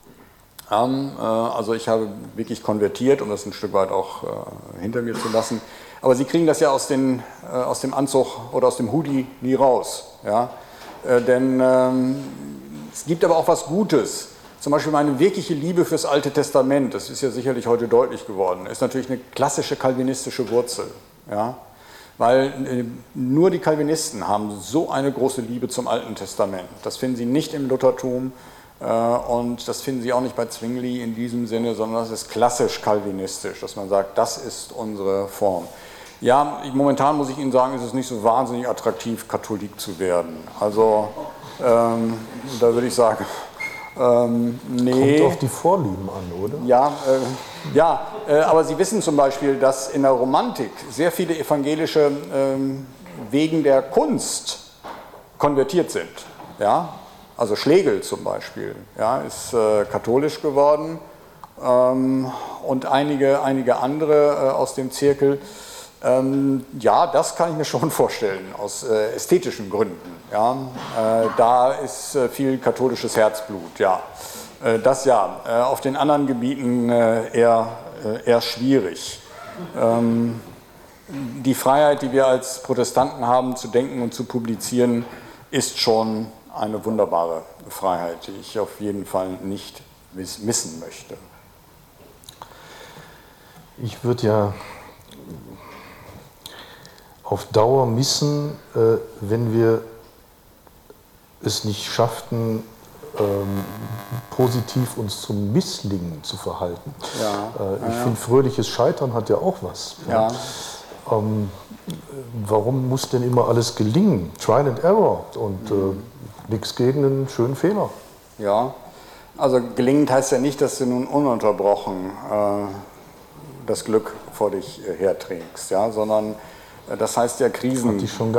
Also ich habe wirklich konvertiert, um das ein Stück weit auch hinter mir zu lassen. Aber Sie kriegen das ja aus dem Anzug oder aus dem Hoodie nie raus. Ja? Denn es gibt aber auch was Gutes. Zum Beispiel meine wirkliche Liebe fürs Alte Testament, das ist ja sicherlich heute deutlich geworden, ist natürlich eine klassische kalvinistische Wurzel. Ja? Weil nur die Calvinisten haben so eine große Liebe zum Alten Testament. Das finden Sie nicht im Luthertum und das finden Sie auch nicht bei Zwingli in diesem Sinne, sondern das ist klassisch kalvinistisch, dass man sagt, das ist unsere Form. Ja, momentan muss ich Ihnen sagen, ist es nicht so wahnsinnig attraktiv, Katholik zu werden. Also da würde ich sagen, nee. Kommt auf die Vorlieben an, oder? Ja, aber Sie wissen zum Beispiel, dass in der Romantik sehr viele evangelische wegen der Kunst konvertiert sind. Ja? Also Schlegel zum Beispiel ist katholisch geworden und einige andere aus dem Zirkel. Ja, das kann ich mir schon vorstellen, aus ästhetischen Gründen. Ja? Da ist viel katholisches Herzblut, ja. Das ja, auf den anderen Gebieten eher schwierig. Die Freiheit, die wir als Protestanten haben, zu denken und zu publizieren, ist schon eine wunderbare Freiheit, die ich auf jeden Fall nicht missen möchte. Ich würde ja auf Dauer missen, wenn wir es nicht schafften, positiv uns zum Misslingen zu verhalten. Ich finde, fröhliches Scheitern hat ja auch was. Ja. Warum muss denn immer alles gelingen? Trial and Error und nichts gegen einen schönen Fehler. Ja, also gelingend heißt ja nicht, dass du nun ununterbrochen das Glück vor dich herträgst, ja, sondern das heißt ja Krisen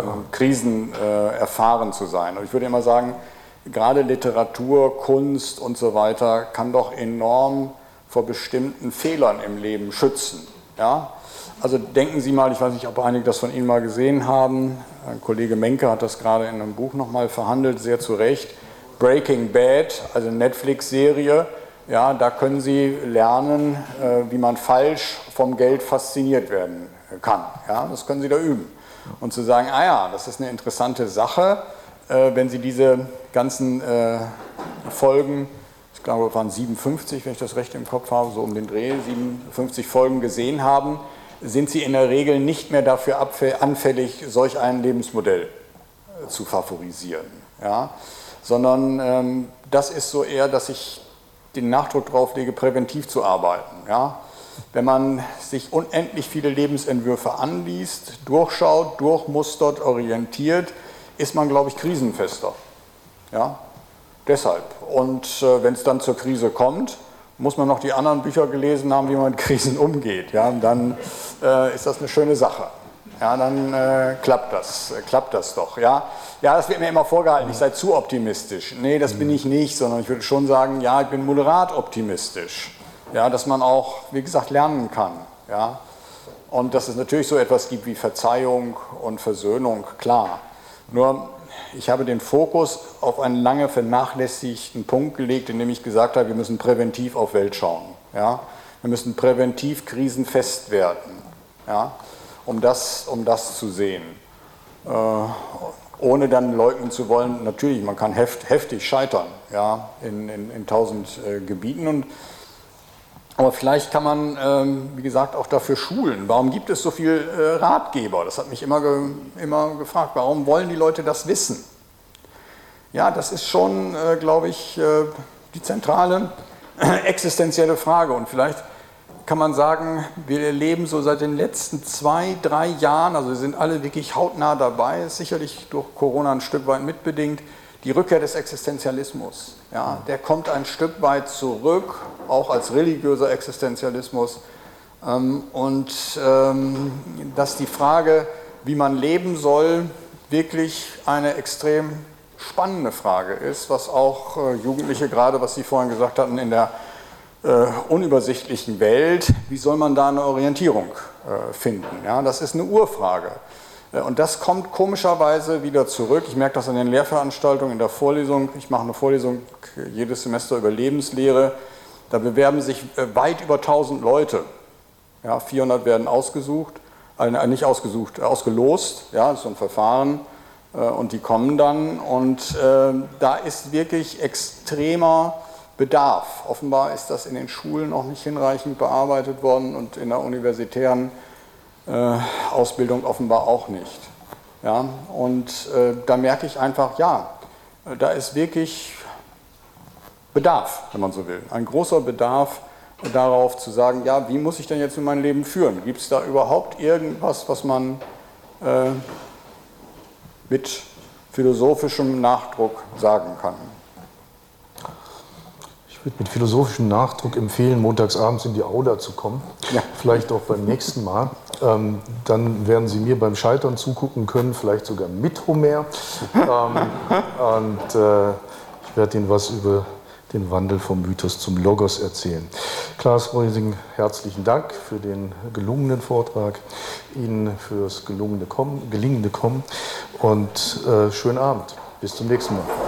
erfahren zu sein. Und ich würde immer sagen, gerade Literatur, Kunst und so weiter kann doch enorm vor bestimmten Fehlern im Leben schützen. Ja? Also denken Sie mal, ich weiß nicht, ob einige das von Ihnen mal gesehen haben, ein Kollege Menke hat das gerade in einem Buch nochmal verhandelt, sehr zu Recht, Breaking Bad, also eine Netflix-Serie, ja, da können Sie lernen, wie man falsch vom Geld fasziniert werden kann. Ja? Das können Sie da üben. Und zu sagen, das ist eine interessante Sache, wenn Sie diese ganzen Folgen, ich glaube, es waren 57, wenn ich das recht im Kopf habe, so um den Dreh, 57 Folgen gesehen haben, sind Sie in der Regel nicht mehr dafür anfällig, solch ein Lebensmodell zu favorisieren. Ja? Sondern das ist so eher, dass ich den Nachdruck drauf lege, präventiv zu arbeiten. Ja? Wenn man sich unendlich viele Lebensentwürfe anliest, durchschaut, durchmustert, orientiert, ist man, glaube ich, krisenfester. Ja? Deshalb. Und wenn es dann zur Krise kommt, muss man noch die anderen Bücher gelesen haben, wie man mit Krisen umgeht. Ja? Und dann ist das eine schöne Sache. Ja, dann klappt das doch. Ja? Ja, das wird mir immer vorgehalten, ich sei zu optimistisch. Nee, das bin ich nicht, sondern ich würde schon sagen, ja, ich bin moderat optimistisch. Ja, dass man auch, wie gesagt, lernen kann. Ja? Und dass es natürlich so etwas gibt wie Verzeihung und Versöhnung, klar. Nur, ich habe den Fokus auf einen lange vernachlässigten Punkt gelegt, in dem ich gesagt habe, wir müssen präventiv auf Welt schauen. Ja? Wir müssen präventiv krisenfest werden, ja? um das zu sehen. Ohne dann leugnen zu wollen, natürlich, man kann heftig scheitern, ja? in 1000 Gebieten. Aber vielleicht kann man, wie gesagt, auch dafür schulen. Warum gibt es so viele Ratgeber? Das hat mich immer gefragt. Warum wollen die Leute das wissen? Ja, das ist schon, glaube ich, die zentrale existenzielle Frage. Und vielleicht kann man sagen, wir erleben so seit den letzten 2-3 Jahren, also wir sind alle wirklich hautnah dabei, ist sicherlich durch Corona ein Stück weit mitbedingt, die Rückkehr des Existenzialismus. Ja, der kommt ein Stück weit zurück, auch als religiöser Existenzialismus. Dass die Frage, wie man leben soll, wirklich eine extrem spannende Frage ist, was auch Jugendliche, gerade was Sie vorhin gesagt hatten, in der unübersichtlichen Welt, wie soll man da eine Orientierung finden? Ja, das ist eine Urfrage. Und das kommt komischerweise wieder zurück. Ich merke das an den Lehrveranstaltungen in der Vorlesung. Ich mache eine Vorlesung jedes Semester über Lebenslehre. Da bewerben sich weit über 1000 Leute. Ja, 400 werden ausgesucht, nicht ausgesucht, ausgelost. Ja, das ist so ein Verfahren. Und die kommen dann. Und da ist wirklich extremer Bedarf. Offenbar ist das in den Schulen noch nicht hinreichend bearbeitet worden und in der universitären Ausbildung offenbar auch nicht. Ja, und da merke ich einfach, ja, da ist wirklich Bedarf, wenn man so will. Ein großer Bedarf darauf zu sagen, ja, wie muss ich denn jetzt mein Leben führen? Gibt es da überhaupt irgendwas, was man mit philosophischem Nachdruck sagen kann? Ich würde mit philosophischem Nachdruck empfehlen, montagsabends in die Auda zu kommen. Ja. Vielleicht auch beim nächsten Mal. Dann werden Sie mir beim Scheitern zugucken können, vielleicht sogar mit Homer. Ich werde Ihnen was über den Wandel vom Mythos zum Logos erzählen. Klaas Reusing, herzlichen Dank für den gelungenen Vortrag, Ihnen fürs gelingende Kommen und schönen Abend. Bis zum nächsten Mal.